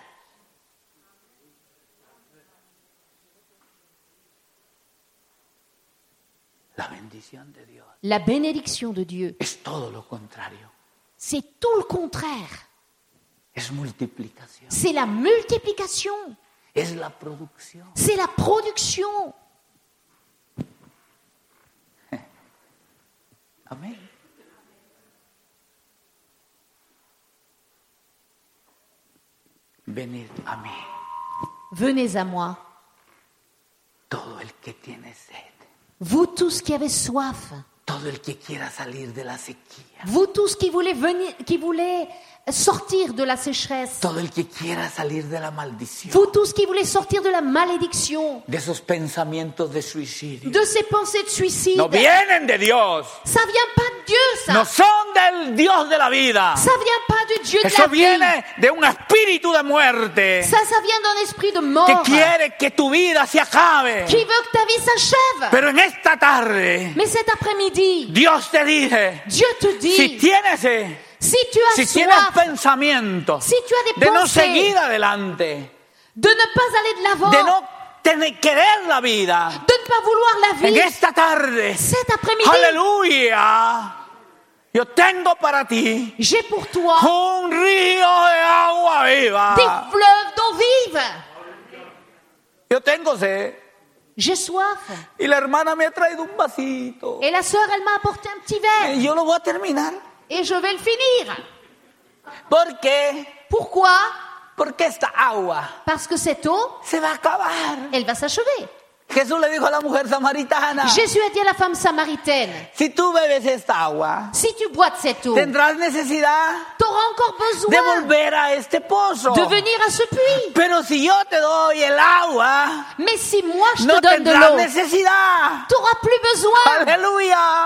La bendición de Dios La bénédiction de Dieu, es todo lo contrario. c'est tout le contraire. Es multiplicación. C'est la multiplication, Es la producción. c'est la production. Amén. Venid a mí, Venez à moi, todo el que tiene sed, vous tous qui avez soif, todo el que quiera salir de la sequía, vous tous qui voulez venir, qui voulez sortir de la sécheresse, todo el que quiera salir de la maldición, vous tous qui voulez sortir de la malédiction, de esos pensamientos de suicidio. de ces pensées de suicide. No vienen de Dios, Ça vient pas de Dieu, ça. no son del Dios de la vida. Ça vient pas du Dieu de Eso la vie. viene de un espíritu de muerte Ça, ça vient d'un esprit de que mort quiere que tu vida se acabe. qui veut que ta vie s'achève. Pero en esta tarde, Mais cet après-midi, Dios te dice, Dieu te dit, si tienes, eh, si tu as si tienes soif pensamientos si tu as des de no pensées, seguir adelante, de ne pas aller de l'avant, de no tener, querer la vida, de ne pas vouloir la en vie, esta tarde, cet après-midi, aleluya, yo tengo para ti j'ai pour toi un río de agua des viva. fleuves d'eau vive. Yo tengo sed J'ai soif. y la hermana me ha traído un vasito Et la sœur, elle m'a apporté un petit verre. y yo lo voy a terminar. Et je vais le finir. ¿Por qué? Pourquoi? Porque esta agua Parce que cette eau, se va a acabar. elle va s'achever. Jesús le dijo a la mujer samaritana, Jésus a dit à la femme samaritaine, si tú bebes esta agua, si tu bois de cette eau, tendrás necesidad tu auras encore de besoin volver a este pozo. de venir à ce puits. Pero si yo te doy el agua, Mais si moi je no te donne de tendrás l'eau, necesidad. tu n'auras plus besoin. Aleluya.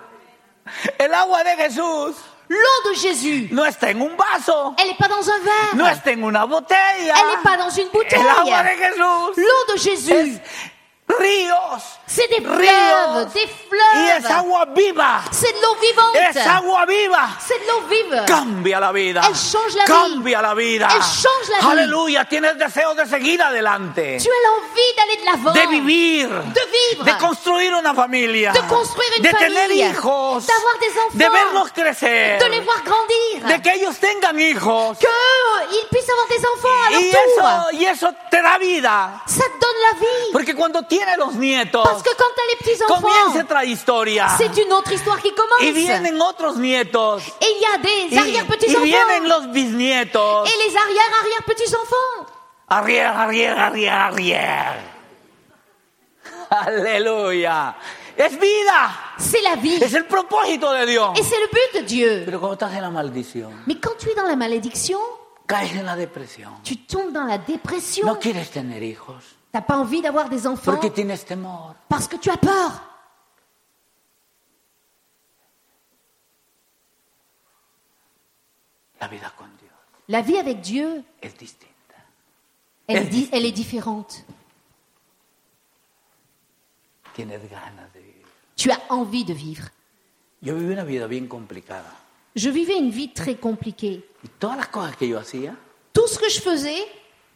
El agua de Jesús L'eau de Jésus, no está en un vaso, elle n'est pas dans un verre. no está en una botella. Elle n'est pas dans une bouteille. El agua de Jesús L'eau de Jésus, es ríos, c'est des ríos, fleuves, des y es fleuves. agua viva. C'est de l'eau vivante. Es agua viva. C'est de l'eau vive. Cambia la vida. Elle change la vie. Cambia la vida. Elle change la vie. Aleluya. Tienes deseo de seguir adelante. Tu as l'envie d'aller de l'avant, De vivir. de vivre, De construir una familia. de construire une de famille, tener hijos. d'avoir des enfants, De verlos crecer. de les voir grandir, De que ellos tengan hijos. qu'ils puissent avoir des enfants à leur Y tour. eso, y eso te da vida. Ça te donne la vie. Porque cuando tienes los nietos, Parce que quand tu as les petits-enfants, comienza otra historia. c'est une autre histoire qui commence. Y vienen otros nietos. Et il y a des Y, y arrière-petits-enfants. vienen los bisnietos. Et les arrière-arrière-petits-enfants. Arrière, arrière, arrière, arrière. Aleluya. Es vida. C'est la vie. Es el propósito de Dios. Et c'est le but de Dieu. Pero cuando estás en la maldición, Mais quand tu es dans la malédiction, caes en la depresión. tu tombes dans la dépression. No quieres tener hijos Tu n'as pas envie d'avoir des enfants porque tienes temor. parce que tu as peur. La vida con Dios La vie avec Dieu, es distinta. elle, Elle- di- elle est différente. Tienes ganas de vivir. Tu as envie de vivre. Yo viví una vida bien complicada. Je vivais une vie très compliquée. Y todas las cosas que yo hacía, Tout ce que je faisais,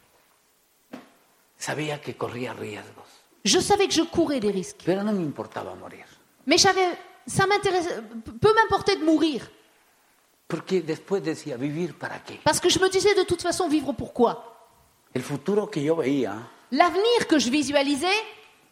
sabía que corría riesgos. je savais que je courais des risques. Pero no me importaba morir. Mais j'avais, ça m'intéressait, peu m'importait de mourir. Porque después decía, ¿vivir para qué? Parce que je me disais de toute façon, vivre pourquoi? El futuro que yo veía L'avenir que je visualisais,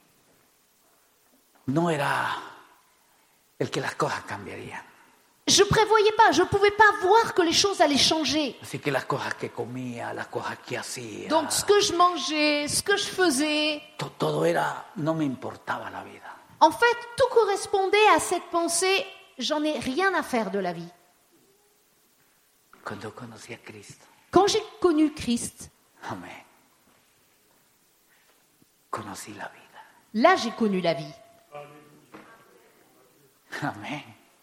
no era el que las cosas cambiarían. je ne prévoyais pas, je ne pouvais pas voir que les choses allaient changer. Así que las cosas que comía, las cosas que hacía, Donc ce que je mangeais, ce que je faisais, to- todo era, no me importaba la vida. en fait, tout correspondait à cette pensée, j'en ai rien à faire de la vie. Cuando conocí a Cristo, Quand j'ai connu Christ, amén, conocí la vida. là j'ai connu la vie. Amén.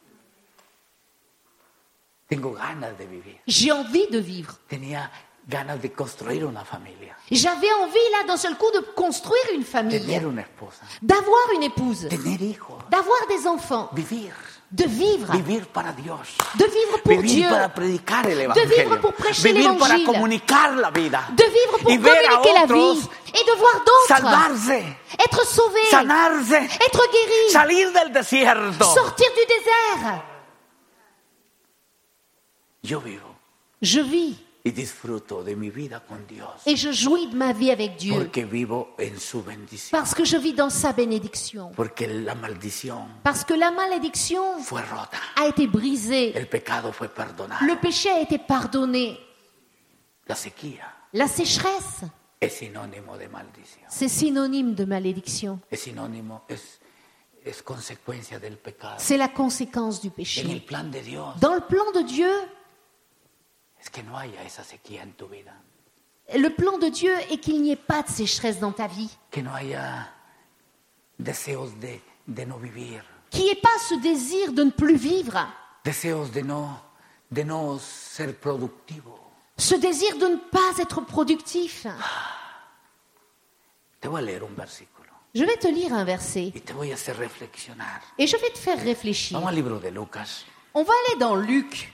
Tengo ganas de vivir. J'ai envie de vivre. Tenía ganas de construir una familia, J'avais envie là d'un seul coup de construire une famille, tener una esposa, d'avoir une épouse, tener hijos, d'avoir des enfants, vivir, de vivre, vivir para Dios, de vivre pour vivir Dieu, para predicar el vivre evangelio, pour prêcher vivir para l'évangile, comunicar la vida, de vivre pour y ver a communiquer la otros vie et de voir d'autres salvarse, être sauvés, sanarse, être guéris, salir del desierto. sortir du désert. Yo vivo Je vis y disfruto de mi vida con Dios. Et je jouis de ma vie avec Dieu. Porque vivo en su bendición. Parce que je vis dans sa bénédiction. Porque la maldición Parce que la malédiction fue rota. a été brisée. El pecado fue perdonado. Le péché a été pardonné. La sequía La sécheresse, es sinónimo de maldición. c'est synonyme de malédiction. Es sinónimo, es, es consecuencia del pecado. C'est la conséquence du En el péché. plan de Dios Dans le plan de Dieu, es que no haya esa sequía en tu vida. le plan de Dieu est qu'il n'y ait pas de sécheresse dans ta vie. Que no haya deseos de, de no vivir. Qu'il n'y ait pas ce désir de ne plus vivre. Deseos de no, de no ser productivo. Ce désir de ne pas être productif. Te voy a leer un versículo Je vais te lire un verset y te voy a hacer reflexionar. et je vais te faire réfléchir. Vamos al libro de Lucas, On va aller dans Luc,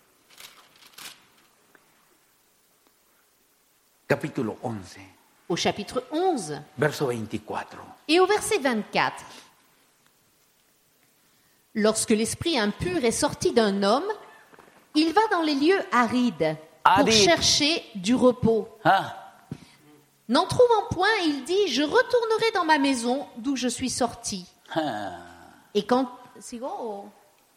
capítulo once, au chapitre onze verso veinticuatro. et au verset vingt-quatre. Lorsque l'esprit impur est sorti d'un homme, il va dans les lieux arides pour Aride. chercher du repos. Ah, N'en trouvant point, il dit, je retournerai dans ma maison d'où je suis sorti. ah. Et quand... ¿Sigo o-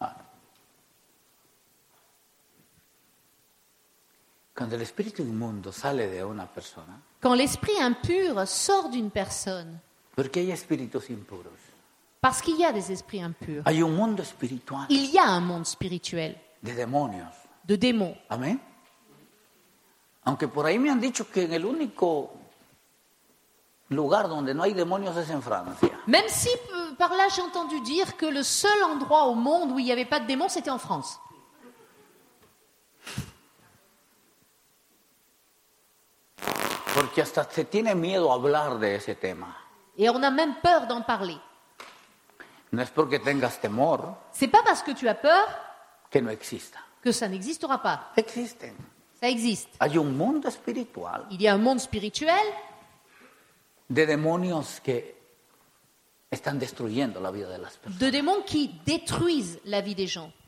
Cuando el espíritu inmundo sale de una persona, Quand l'esprit impur sort d'une personne, porque hay espíritus impuros, parce qu'il y a des esprits impurs, hay un mundo espiritual il y a un monde spirituel, de demonios. de démons. Amén. Aunque por ahí me han dicho que en el único lugar donde no hay demonios es en Francia. Même si euh, par là j'ai entendu dire que le seul endroit au monde où il n'y avait pas de démons, c'était en France. Porque hasta se tiene miedo a hablar de ese tema. Et on a même peur d'en parler. No es porque tengas temor C'est pas parce que tu as peur que no exista. que ça n'existera pas. Existen. Ça existe. Hay un mundo espiritual Il y a un monde spirituel de demonios que están destruyendo la vida de las personas. de démons qui détruisent la vie des gens.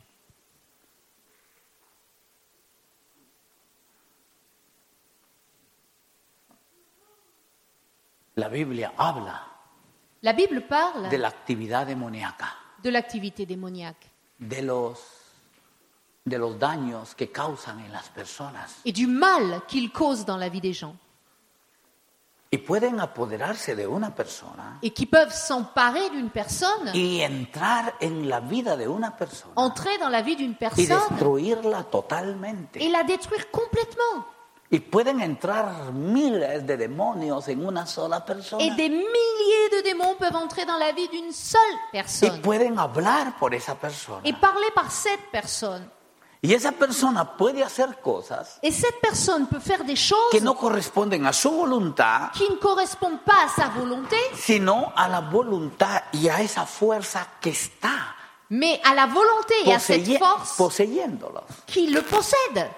La Biblia habla La Bible parle de la actividad demoníaca, de l'activité démoniaque de los, de los daños que causan en las personas. et du mal qu'il cause dans la vie des gens Y pueden apoderarse de una persona et qui peuvent s'emparer d'une personne, y entrar en la vida de una persona entrer dans la vie d'une y personne destruirla totalmente. et la détruire complètement. Y pueden entrar miles de demonios en una sola persona. Et des milliers de démons peuvent entrer dans la vie d'une seule Y personne pueden hablar por esa persona. et parler par cette personne. Y esa persona puede hacer cosas Et cette personne peut faire des choses que no corresponden a su voluntad, qui ne correspondent pas à sa volonté, sino a la voluntad y a esa fuerza que está mais à la volonté et à cette poseye- force poseyéndolos. qui le possède.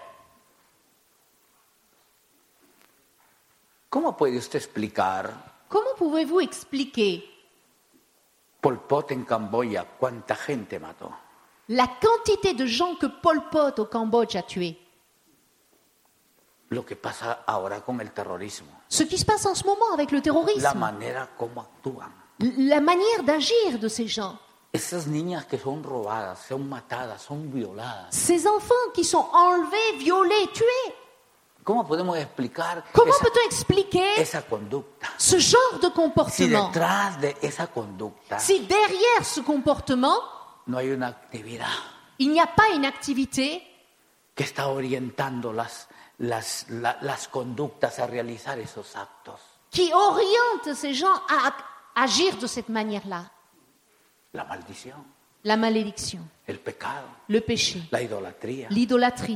¿Cómo puede usted explicar Comment pouvez-vous expliquer Pol Pot en Camboya cuánta gente mató? la quantité de gens que Pol Pot au Cambodge a tués? Lo que pasa ahora con el terrorismo, Ce qui se passe en ce moment avec le la terrorisme, manera como actúan. la manière d'agir de ces gens, Esas niñas que son robadas, son matadas, son violadas. ces enfants qui sont enlevés, violés, tués. ¿Cómo podemos explicar Comment esa, peut-on expliquer esa conducta? ce genre de Si comportement detrás de esa conducta si derrière ce comportement, no hay una actividad il n'y a pas une activité que está orientando las, las, la- las conductas a realizar esos actos? qui oriente ces gens à ac- agir de cette manière-là? La maldición, La malédiction, el pecado, le péché, la idolatría, l'idolâtrie,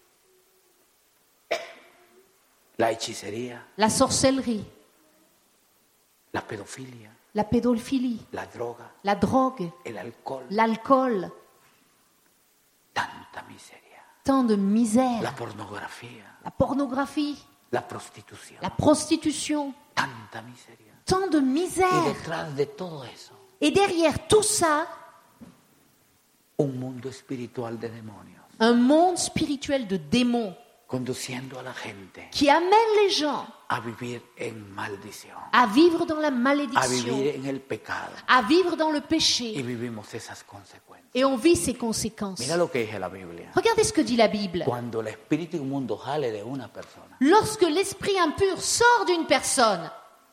la hechicería, la sorcellerie, la pedofilia, la pédophilie, la droga, la drogue, el alcohol, l'alcool, tanta miseria, tant de misère, la pornografía, la pornographie, la prostitución, la prostitution, tanta miseria. tant de Y misère. detrás de todo eso, Et derrière tout ça, un mundo espiritual de demonios. un monde spirituel de démons. conduciendo a la gente qui amène les gens a vivir en maldición, à vivre dans la a malédiction, vivir en el pecado. à vivre dans le Y péché. vivimos esas consecuencias. Et on vit ses conséquences. Mira lo que dice la Biblia. Regardez ce que dit la Bible. Cuando el espíritu inmundo jale de una persona, Lorsque l'esprit impur sort d'une personne,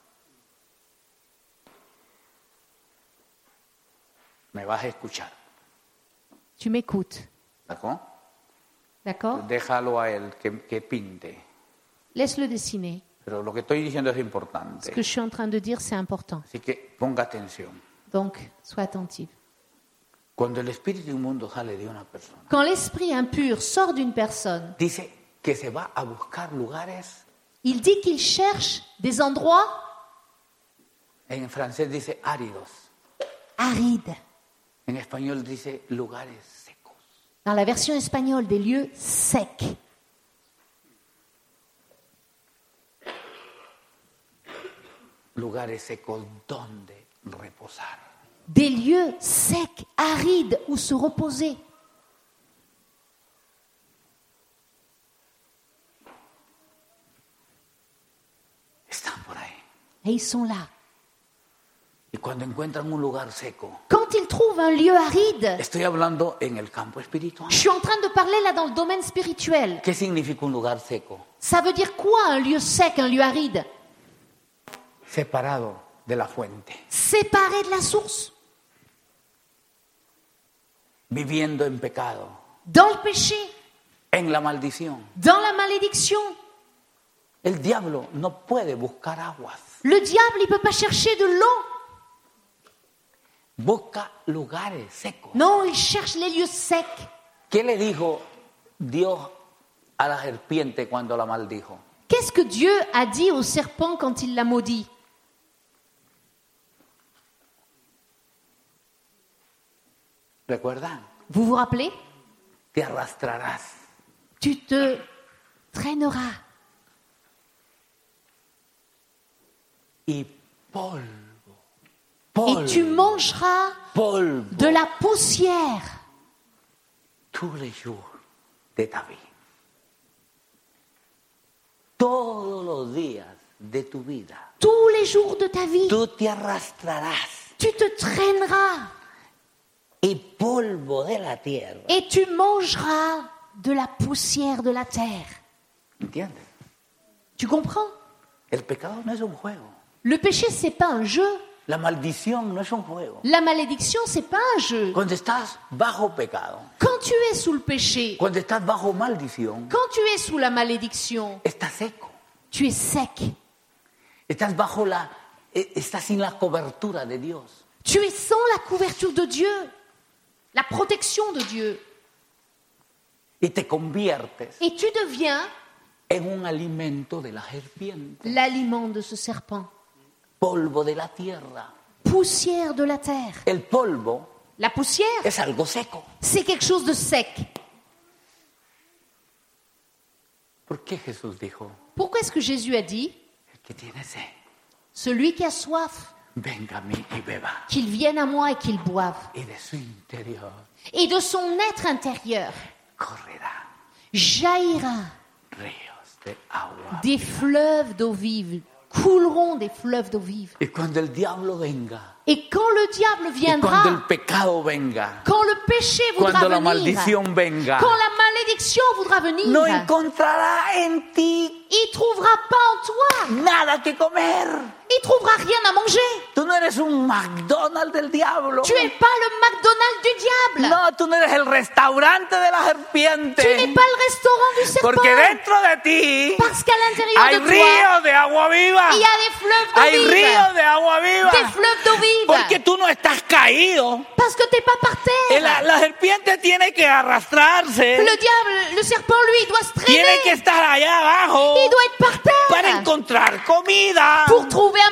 me vas a escuchar. tu m'écoutes, ¿D'accord? d'accord? Déjalo a él que, que pinte. Laisse-le dessiner. Pero lo que estoy diciendo es Ce importante. que je suis en train de dire, c'est important. Así que ponga atención. Donc, sois attentive. Cuando el espíritu inmundo sale de una persona, Quand l'esprit impur sort d'une personne, dice que se va a buscar lugares, il dit qu'il cherche des endroits en francés dice áridos, arides. en español dice lugares secos. Dans la version espagnole, des lieux secs. Lugares secos donde reposar. Des lieux secs, arides, où se reposer. Están por ahí. Et ils sont là. Y cuando encuentran un lugar seco, Quand ils trouvent un lieu aride, estoy hablando en el campo espiritual. je suis en train de parler là dans le domaine spirituel. ¿Qué significa un lugar seco? Ça veut dire quoi un lieu sec, un lieu aride? Separado de la fuente, Séparé de la source, viviendo en pecado, dans le péché, en la maldición. dans la malédiction. El diablo no puede buscar aguas, Le diable, il ne peut pas chercher de l'eau. busca lugares secos. Non, il cherche les lieux secs. ¿Qué le dijo Dios a la serpiente cuando la maldijo? Qu'est-ce que Dieu a dit au serpent quand il l'a maudit? ¿Recuerdan? Vous vous rappelez? Te arrastrarás Tu te traîneras y polvo, et polvo, tu mangeras polvo, de la poussière tous les jours de ta vie. Todos los días de tu vida, tous les jours de ta vie. tú te arrastrarás Tu te traîneras y polvo de la tierra. et tu mangeras de la poussière de la terre. ¿Entiendes? Tu comprends? El pecado no es un juego. Le péché, c'est pas un jeu. La maldición no es un juego. La malédiction, c'est pas un jeu. Cuando estás bajo pecado, Quand tu es sous le péché, cuando estás bajo maldición, quand tu es sous la malédiction, estás seco. tu es sec. Estás bajo la, eh, estás sin la cobertura de Dios. Tu es sans la couverture de Dieu, la protection de Dieu. Y te conviertes Et tu deviens en un alimento de la serpiente. l'aliment de ce serpent. Polvo de la tierra. Poussière de la terre. El polvo La poussière, es algo seco. c'est quelque chose de sec. ¿Por qué Jesús dijo, Pourquoi est-ce que Jésus a dit, el que tiene sed, celui qui a soif, venga a mí y beba? qu'il vienne à moi et qu'il boive. Y de su interior Et de son être intérieur correrá jaillira ríos de agua. des fleuves d'eau vive, couleront des fleuves d'eau vive. Y cuando el diablo venga, Et quand le diable y cuando viendra, el pecado venga, quand le péché voudra cuando la venir, maldición venga, quand la malédiction voudra venir, no encontrará en ti il trouvera pas en toi, nada que comer. il trouvera rien à manger. Tú no eres un McDonald's del diablo. Tu es pas le McDonald's du diable. No, tú no eres el restaurante de la Tu n'es serpiente. pas le restaurant du serpent. Porque dentro de ti Parce qu'à l'intérieur hay de toi, ríos de agua viva. il y a des fleuves d'eau Hay vive. ríos de agua viva. Des fleuves d'eau vive. Porque tú no estás caído. Parce que t'es pas par terre. La, la serpiente tiene que arrastrarse. Le diable, le serpent, lui, il doit se Tiene que traîner. estar allá abajo Il doit être par para terre encontrar comida. pour trouver à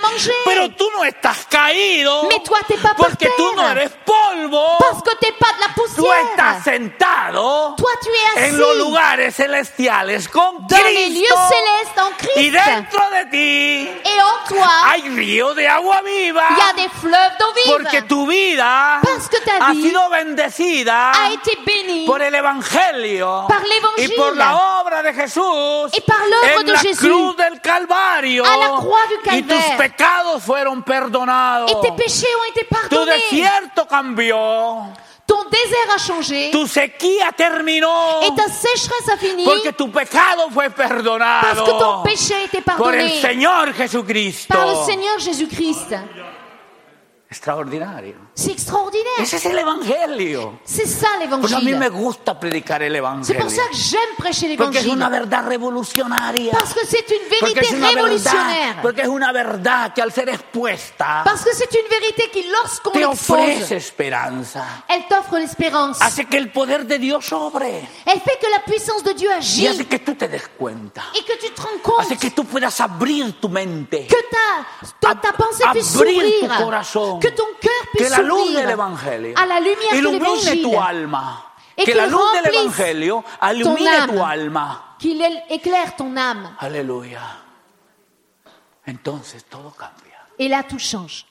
manger. Pero tú no estás caído. Mais toi, t'es pas par Porque tú no terre. eres polvo. Parce que t'es pas de la Tú estás poussière. sentado Toi, tu es en los assis lugares celestiales con dans les lieux Cristo. célestes en Y Christ. dentro de ti Et en toi, hay río de agua viva. il y a des fleuves d'eau Porque vive. tu vida Parce que ta ha vie sido bendecida a été bénie por el Evangelio par l'évangile y por la obra de Jesús et par l'œuvre en de la Jésus cruz del Calvario. à la croix du Y tus Calvaire. pecados fueron perdonados. Et tes péchés ont été Tu pardonnés. desierto cambió. Ton désert a changé. Tu sequía terminó. Et ta sécheresse a fini. Porque tu pecado fue perdonado Parce que ton péché a été por el pardonné Señor Jesucristo. par le Seigneur Jésus-Christ. Extraordinario. C'est extraordinaire. Ese es el Evangelio. C'est ça Pues a mí me l'évangile. gusta predicar el C'est Evangelio. pour ça que j'aime prêcher Porque es una l'évangile. verdad revolucionaria. Parce que c'est une Porque vérité es una verdad, révolutionnaire. porque es una verdad que al ser expuesta Parce que c'est une vérité qui, lorsqu'on te ofrece l'expose, esperanza. elle t'offre l'espérance. Hace que el poder de Dios sobre Elle fait que la puissance de Dieu y agit hace que tú te des cuenta. et que tu te rends compte Hace que tú puedas abrir tu mente. que ta, ta, ta pensée puisse Abrir tu s'ouvrir, corazón. que ton cœur Que puisse la luz del s'ouvrir Evangelio à la lumière de ilumine l'évangile, tu alma. Et Que que la luz del remplisse Evangelio ton ilumine âme. tu alma. qu'il éclaire ton âme. Aleluya. Entonces todo cambia. Et là, tout change.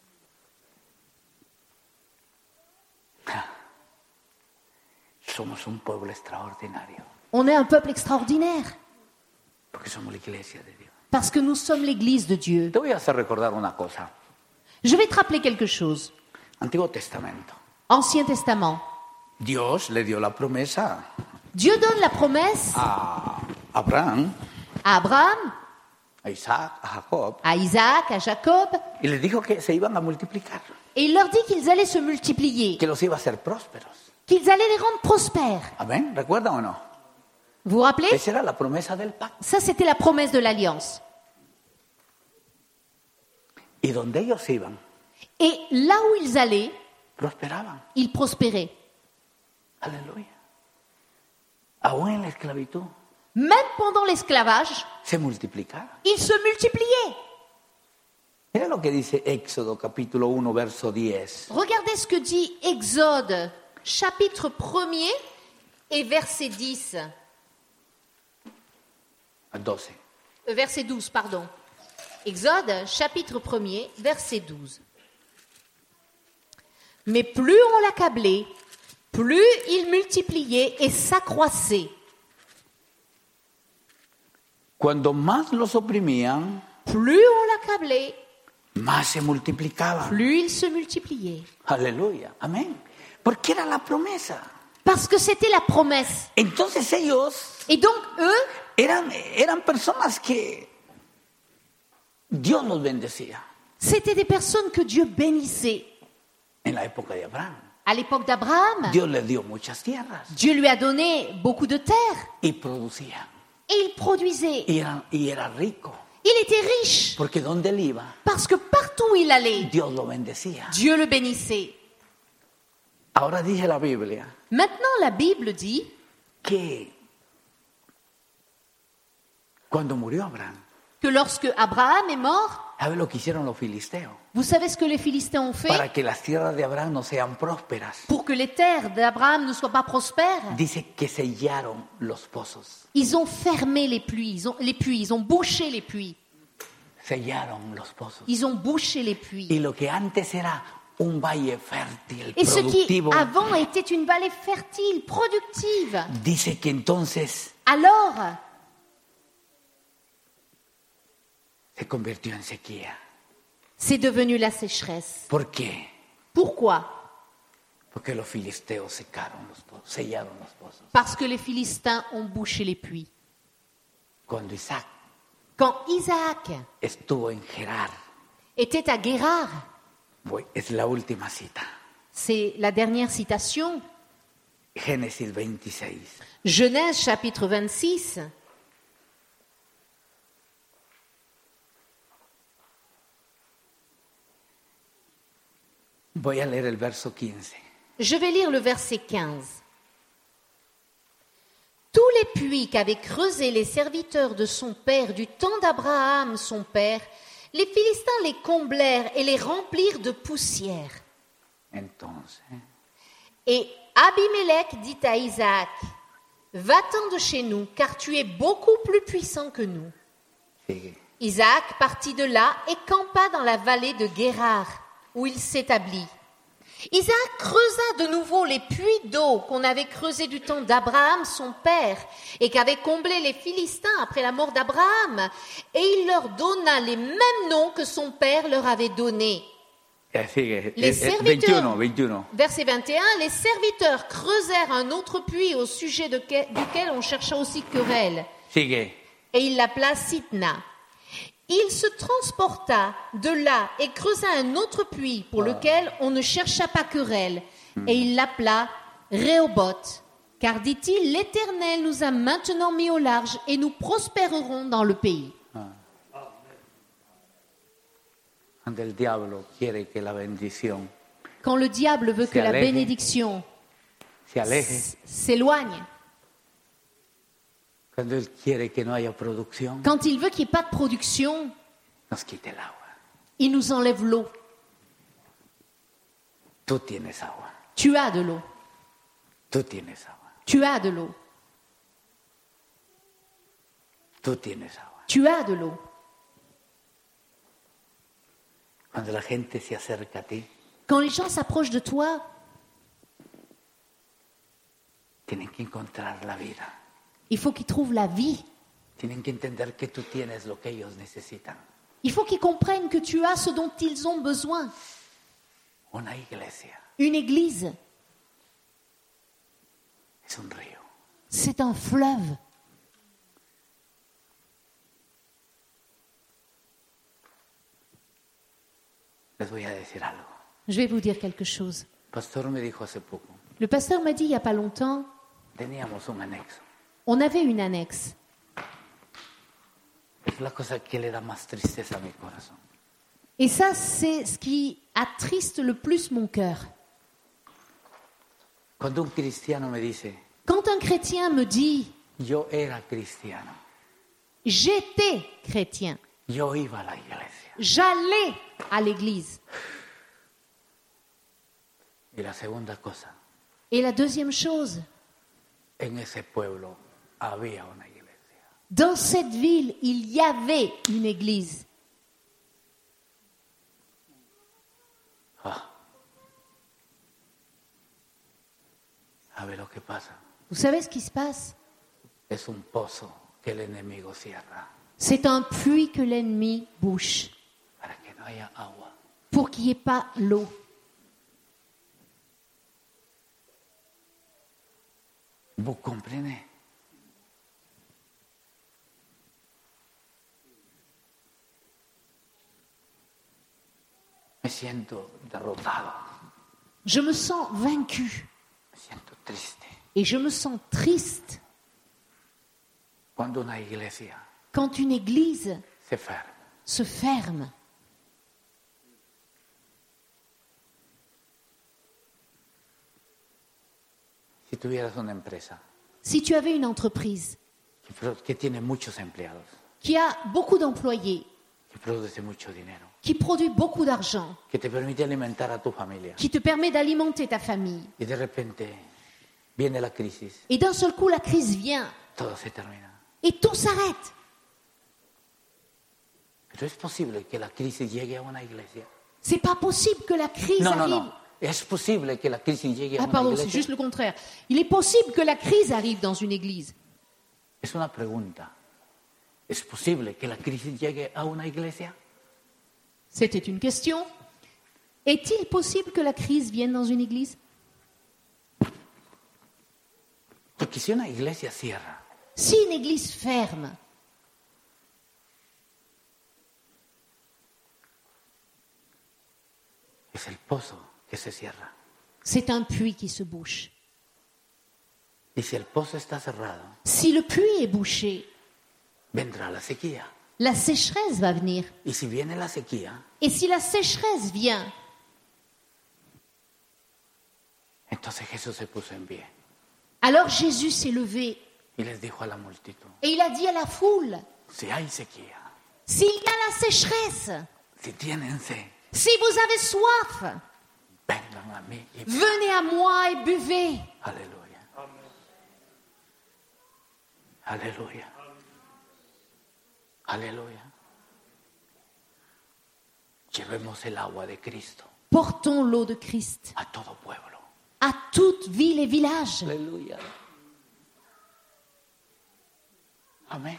Somos un pueblo extraordinario. On est un peuple extraordinaire Porque somos la iglesia de Dios. parce que nous sommes l'Église de Dieu. Te voy a hacer recordar una cosa. Je vais te rappeler quelque chose. Antiguo Testamento. Ancien Testament. Dios le dio la promesa Dieu donne la promesse a Abraham, à Abraham, a Isaac, a Jacob, à Isaac, à Jacob, y les dijo que se iban a multiplicar, et il leur dit qu'ils allaient se multiplier, que los iba a hacer prósperos. qu'ils allaient les rendre prospères. Amén. ¿Recuerdan o no? Vous vous rappelez? Esa era la promesa del pacto. Ça, c'était la promesse de l'Alliance. Y donde ellos iban, Et là où ils allaient, prosperaban. ils prospéraient. Aleluya. Aún en la esclavitud Même pendant l'esclavage, se multiplicaba. ils se multipliaient. Mira lo que dice Éxodo capítulo uno, verso diez. Regardez ce que dit Exode, chapitre premier et verset dix. doce. Euh, verset douze, pardon. Exode, chapitre premier, verset douze. Mais plus on l'accablait, plus il multipliait et s'accroissait. Cuando más los oprimían, Plus on l'accablait, más se multiplicaban. plus il se multipliait. Aleluya. Amén. Porque era la promesa. Parce que c'était la promesse. Entonces ellos Et donc, eux, eran, eran personas que Dios los bendecía. c'était des personnes que Dieu bénissait. En la época de Abraham, À l'époque d'Abraham, Dios les dio muchas tierras Dieu lui a donné beaucoup de terres y producía. et il produisait. Y era, y era rico. Il était riche Porque donde él iba, parce que partout où il allait, Dios lo bendecía. Dieu le bénissait. Ahora dice la Biblia Maintenant, la Bible dit que cuando murió Abraham, que lorsque Abraham est mort, ¿sabe lo que hicieron los filisteos? vous savez ce que les Philistins ont fait Para que las tierras de Abraham no sean prósperas. pour que les terres d'Abraham ne soient pas prospères? Dice que sellaron los pozos. Ils ont fermé les puits, ils ont, les puits, ils ont bouché les puits. Sellaron los pozos. Ils ont bouché les puits. Y lo que antes era un valle fértil, Et ce qui productivo, avant était une vallée fertile, productive, dice que entonces alors se convirtió en sequía. c'est devenu la sécheresse. ¿Por qué? Pourquoi? Porque los filisteos secaron los pozos, sellaron los pozos. Parce que les Philistins ont bouché les puits. Cuando Isaac Quand Isaac estuvo en Gerar, était à Guérar, voy, es la última cita, c'est la dernière citation, Génesis veintiséis. Genèse chapitre vingt-six, Voy a leer el verso quince. je vais lire le verset quinze. Tous les puits qu'avaient creusés les serviteurs de son père du temps d'Abraham son père Les Philistins les comblèrent et les remplirent de poussière. Entonces, Et Abimelech dit à Isaac, « Va-t'en de chez nous, car tu es beaucoup plus puissant que nous. » sigue. Isaac partit de là et campa dans la vallée de Guérar, où il s'établit. Isaac creusa de nouveau les puits d'eau qu'on avait creusés du temps d'Abraham, son père, et qu'avaient comblés les Philistins après la mort d'Abraham, et il leur donna les mêmes noms que son père leur avait donnés. Eh, sigue. Les Eh, eh, serviteurs. veintiuno, veintiuno. Verset vingt et un, les serviteurs creusèrent un autre puits au sujet de que- duquel on chercha aussi querelle, Sigue. et il l'appela Sitna. Il se transporta de là et creusa un autre puits pour lequel on ne chercha pas querelle, et il l'appela Rehoboth, car dit-il, l'Éternel nous a maintenant mis au large et nous prospérerons dans le pays. Cuando el diablo quiere que la bendición Quand le diable veut que la aleje. bénédiction se aleje, s- s'éloigne, cuando él quiere que no haya producción, quand il veut qu'il n'y ait pas de production, nos quite el agua. il nous enlève l'eau. Tú tienes agua. Tu as de l'eau. Tú tienes agua. Tu as de l'eau. Tú tienes agua. Tu as de l'eau. Cuando la gente se acerca a ti, Quand les gens s'approchent de toi, tienen que encontrar la vida. il faut qu'ils trouvent la vie. Tienen que entender que tú tienes lo que ellos necesitan. Il faut qu'ils comprennent que tu as ce dont ils ont besoin. Una iglesia Une église, es un río. c'est un fleuve. Les voy a decir algo. Je vais vous dire quelque chose. El pastor me dijo hace poco, Le pasteur m'a dit il n'y a pas longtemps, teníamos un anexo. on avait une annexe. Es la cosa que le da más tristeza a mi corazón. Et ça, c'est ce qui attriste le plus mon cœur. Cuando un cristiano me dice, Quand un chrétien me dit yo era cristiano, « J'étais chrétien, yo iba a la iglesia. j'allais à l'église. Y la segunda cosa, » Et la deuxième chose, en ese pueblo había una iglesia. dans cette ville, il y avait une église. Ah. ¿Sabe lo que pasa? Vous savez ce qui se passe? Es un pozo que el enemigo cierra C'est un puits que l'ennemi bouche para que no haya agua. pour qu'il n'y ait pas l'eau. ¿Vos comprenez? Me siento derrotado, Je me sens vaincu me siento triste. et je me sens triste Cuando una iglesia quand une église se ferma. se ferme. Si tuvieras una empresa Si tu avais une entreprise que, pro- que tiene muchos empleados, qui a beaucoup d'employés, que produce mucho dinero, qui produit beaucoup d'argent, que te permite alimentar a tu familia, qui te permet d'alimenter ta famille, y de repente viene la crisis, et d'un seul coup la crise vient todo se termina. et tout s'arrête. Pero es posible que la crisis llegue a una iglesia. C'est pas possible que la crise No, no, arrive. no. Es posible que la crisis llegue a Ah una pardon, c'est iglesia. juste le contraire. Il est possible que la crise arrive dans une église. Es una pregunta. ¿Es posible que la crisis llegue a una iglesia? C'était une question. Est-il possible que la crise vienne dans une église? Porque si una iglesia cierra, Si une église ferme, es el pozo que se cierra. c'est un puits qui se bouche. Y si el pozo está cerrado, Si le puits est bouché, vendrá la sequía. la sécheresse va venir. Y si viene la sequía, Et si la sécheresse vient, entonces Jesús se puso en pie alors Jésus s'est levé y les dijo a la multitud, et il a dit à la foule, si hay sequía, S'il y a la sécheresse, si tienen sed, si vous avez soif, vengan a mí y venez à moi et buvez. aleluya. Aleluya. Aleluya. Llevemos el agua de Cristo Portons l'eau de Christ a todo pueblo. à toute ville et village. Aleluya. Amén.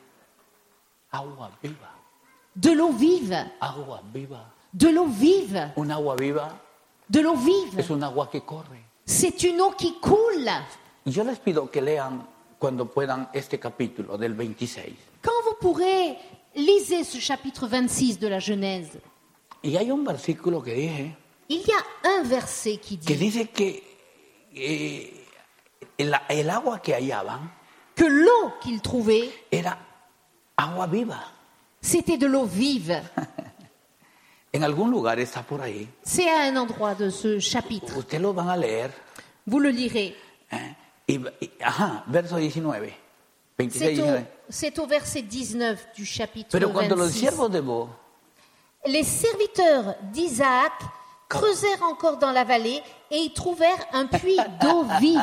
Agua viva. De l'eau vive, Agua viva. de l'eau vive, Un agua viva de l'eau vive. es un agua que corre. C'est une eau qui coule. Y yo les pido que lean cuando puedan este capítulo del veintiséis. Quand vous pourrez, lisez ce chapitre vingt-six de la Genèse. Y hay un versículo que dije, Il y a un verset qui que dit dice que eh, el, el agua que hallaban que l'eau qu'ils trouvaient, era agua viva. c'était de l'eau vive. En algún lugar está por ahí. C'est à un endroit de ce chapitre. Ustedes lo van a leer. Vous le lirez. ¿eh? Y, y- ajá, verso diecinueve. veintiséis, C'est au, diecinueve. c'est au verset dix-neuf du chapitre Pero cuando los vingt-six. siervos de vos Les serviteurs d'Isaac creusèrent encore dans la vallée et y trouvèrent un puits d'eau vive.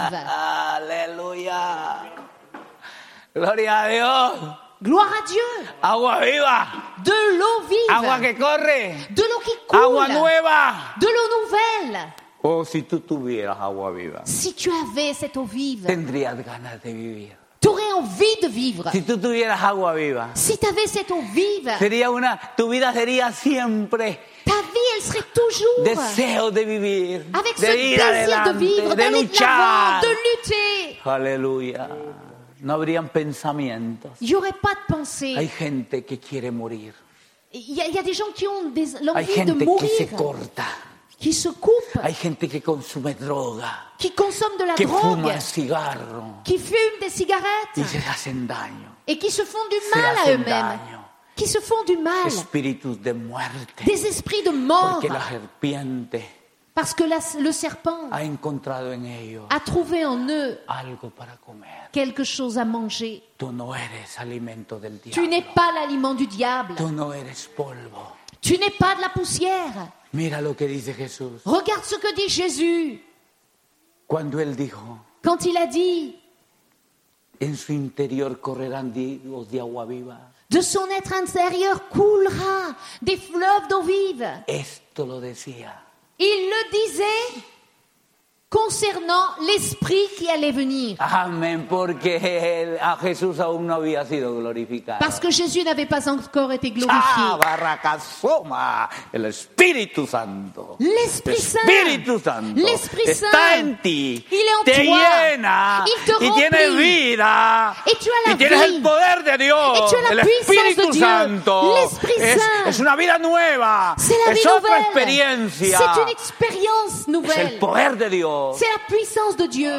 Aleluya. Gloria a Dios. Gloire à Dieu! Agua viva. De l'eau vive! Agua que corre. De l'eau qui coule! Agua nueva. De l'eau nouvelle! Oh, si tú tuvieras agua viva, Si tu avais cette eau vive, tendrías ganas de vivir. tu aurais envie de vivre. Si tú tuvieras agua viva, Si tu avais cette eau vive, sería una, tu vida sería siempre ta vie, elle serait toujours deseo de vivir, avec ce de ir désir adelante, de vivre, de d'aller de luchar. l'avant, de lutter. Aleluya. No habrían pensamientos. Il n'y aurait pas de Hay pensée. gente que quiere morir. Il y, a, il y a des gens qui ont des- Hay l'envie de gente que se mourir, corta. qui se coupent, Hay gente que consume droga, qui consomment de la que drogue, fuma cigarro qui fument des cigarettes y se hacen daño. et qui se font du Se mal à hacen eux-mêmes, daño. qui se font du mal, Espíritus de muerte. des esprits de mort, Porque la serpiente parce que la- le serpent ha encontrado en ellos a trouvé en eux algo para comer. quelque chose à manger. Tú no eres alimento del Tu n'es diablo. pas l'aliment du diable. Tú no eres polvo. Tu n'es pas de la poussière. Mira lo que dice Jesús. Regarde ce que dit Jésus Cuando Él dijo, quand il a dit en su interior correrán ríos de agua viva. de son être intérieur coulera des fleuves d'eau vive. Esto lo decía. Il le disait concernant l'esprit qui allait venir. Amén, porque él- a Jesús aún no había sido glorificado. Parce que Jésus n'avait pas encore été Ah, glorifié. Barracasoma, el Espíritu Santo. L'Esprit El Saint. Espíritu Santo L'Esprit está Saint. en ti, Il est en te toi. llena Il te y tienes remplit. vida Et tu as la y tienes vie. el poder de Dios, Et tu as la el puissance Espíritu de Dieu. Santo. L'Esprit Es, Saint. es una vida nueva, C'est la vie es otra nouvelle. experiencia, C'est une expérience es el nouvelle. poder de Dios C'est la puissance de Dieu.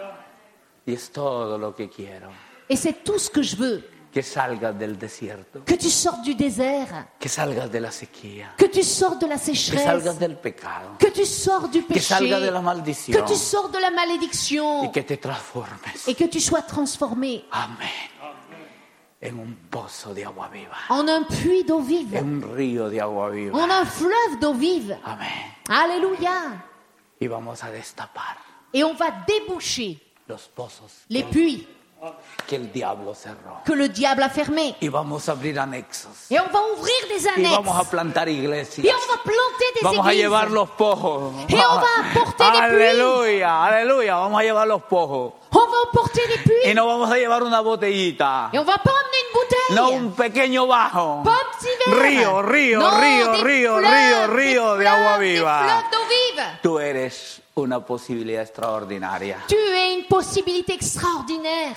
y es todo lo que quiero. Et c'est tout ce que je veux. Que salgas del desierto, Que tu sortes du désert. que salgas de la sequía, Que tu sortes de la que sécheresse. salgas del pecado, Que tu sors du que péché. salgas de la Que maldición tu sors de la malédiction. y que te transformes. Et que tu sois transformé Amén. En un pozo de agua viva, en un puits d'eau vive. en un río de agua viva. En un fleuve d'eau vive. Amén. Alléluia. Y vamos a destapar Et on va déboucher los pozos les que, puits que el diablo cerró. que le diable a fermés. Y vamos a abrir anexos. Et on va ouvrir des Y vamos a annexes. plantar Et iglesias. on va planter des Vamos a églises. llevar los pojos. Et on va apporter des puits. Aleluya, aleluya. Vamos a llevar los pojos. On va emporter des puits. Y no vamos a llevar una botellita. Et on va pas emmener une bouteille. No un pequeño bajo. Pas un petit verre. Río, río, Non, río, des río, fleuves, río, des río de fleuves, agua des viva. fleuves d'eau vive. Tú eres una posibilidad extraordinaria. Tu es une possibilité extraordinaire.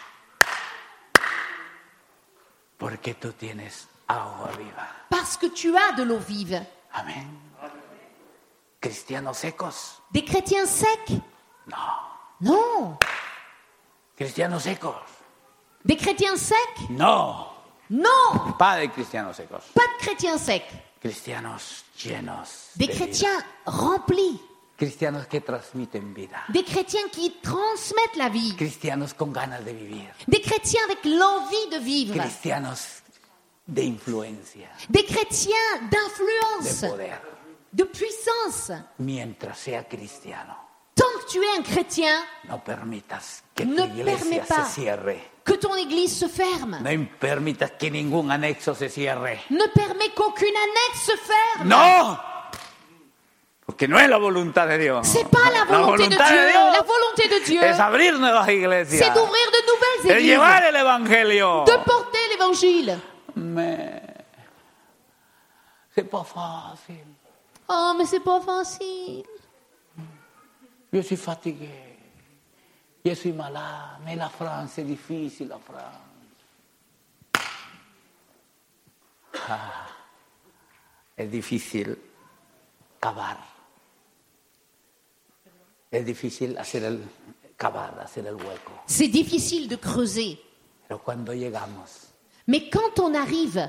Porque tú tienes agua viva. Parce que tu as de l'eau vive. Amén. Cristianos secos. Des chrétiens secs? No. Non. Cristianos secos. Des chrétiens secs? No. Non. Pas de cristianos secos. Pas de chrétiens secs. Cristianos llenos. Des de chrétiens vida. remplis. Cristianos que transmiten vida. Des chrétiens qui transmettent la vie. Cristianos con ganas de vivir. Des chrétiens avec l'envie de vivre. Cristianos de influencia, des chrétiens de d'influence, poder. de puissance. Mientras sea cristiano, Tant que tu es un chrétien, no permitas que Ne tu iglesia permets pas. se cierre. que ton église se ferme. No permitas que ningún anexo se cierre. Ne permets qu'aucune annexe se ferme. ¡No! Porque no es la voluntad de Dios. C'est pas la volonté de voluntad Dieu. de Dios La volonté de Dieu, es abrir nuevas iglesias. c'est d'ouvrir de nouvelles Es llevar églises, el evangelio. de porter l'évangile. Mais c'est pas fácil. Oh, mais c'est pas facile. Yo soy fatigué. Yo soy malade. Mais la France es difícil, la France. Ah, es difícil cavar. Es difícil hacer el cavar, hacer el hueco. C'est difficile de creuser. Pero cuando llegamos, Mais quand on arrive,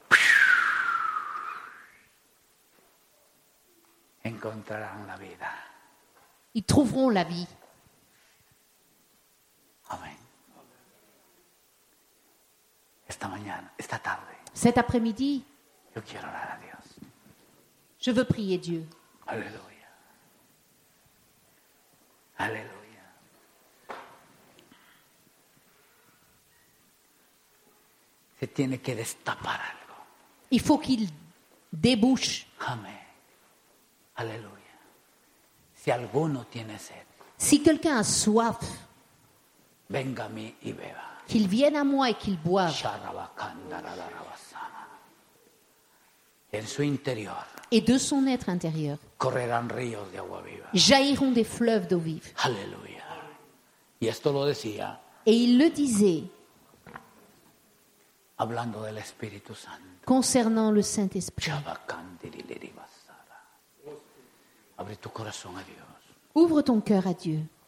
encontrarán la vida. ils trouveront la vie. Amén. Esta mañana, esta tarde, Cet après-midi, yo quiero orar a Dios. je veux prier Dieu. Aleluya. Aleluya. Se tiene que destapar algo. Il faut qu'il débouche. Amén. Aleluya. Si alguno tiene sed, Si quelqu'un a soif, venga a mí y beba. qu'il vienne à moi et qu'il boive. Sharabakandaradarabasana. En su interior Et de son être intérieur, correrán ríos de agua viva. jailliront des fleuves d'eau vive. Aleluya. Y esto lo decía Et il le disait hablando del Espíritu Santo. concernant le Saint-Esprit. Shabakandiriribasara. Abre tu corazón a Dios. Ouvre ton cœur à Dieu.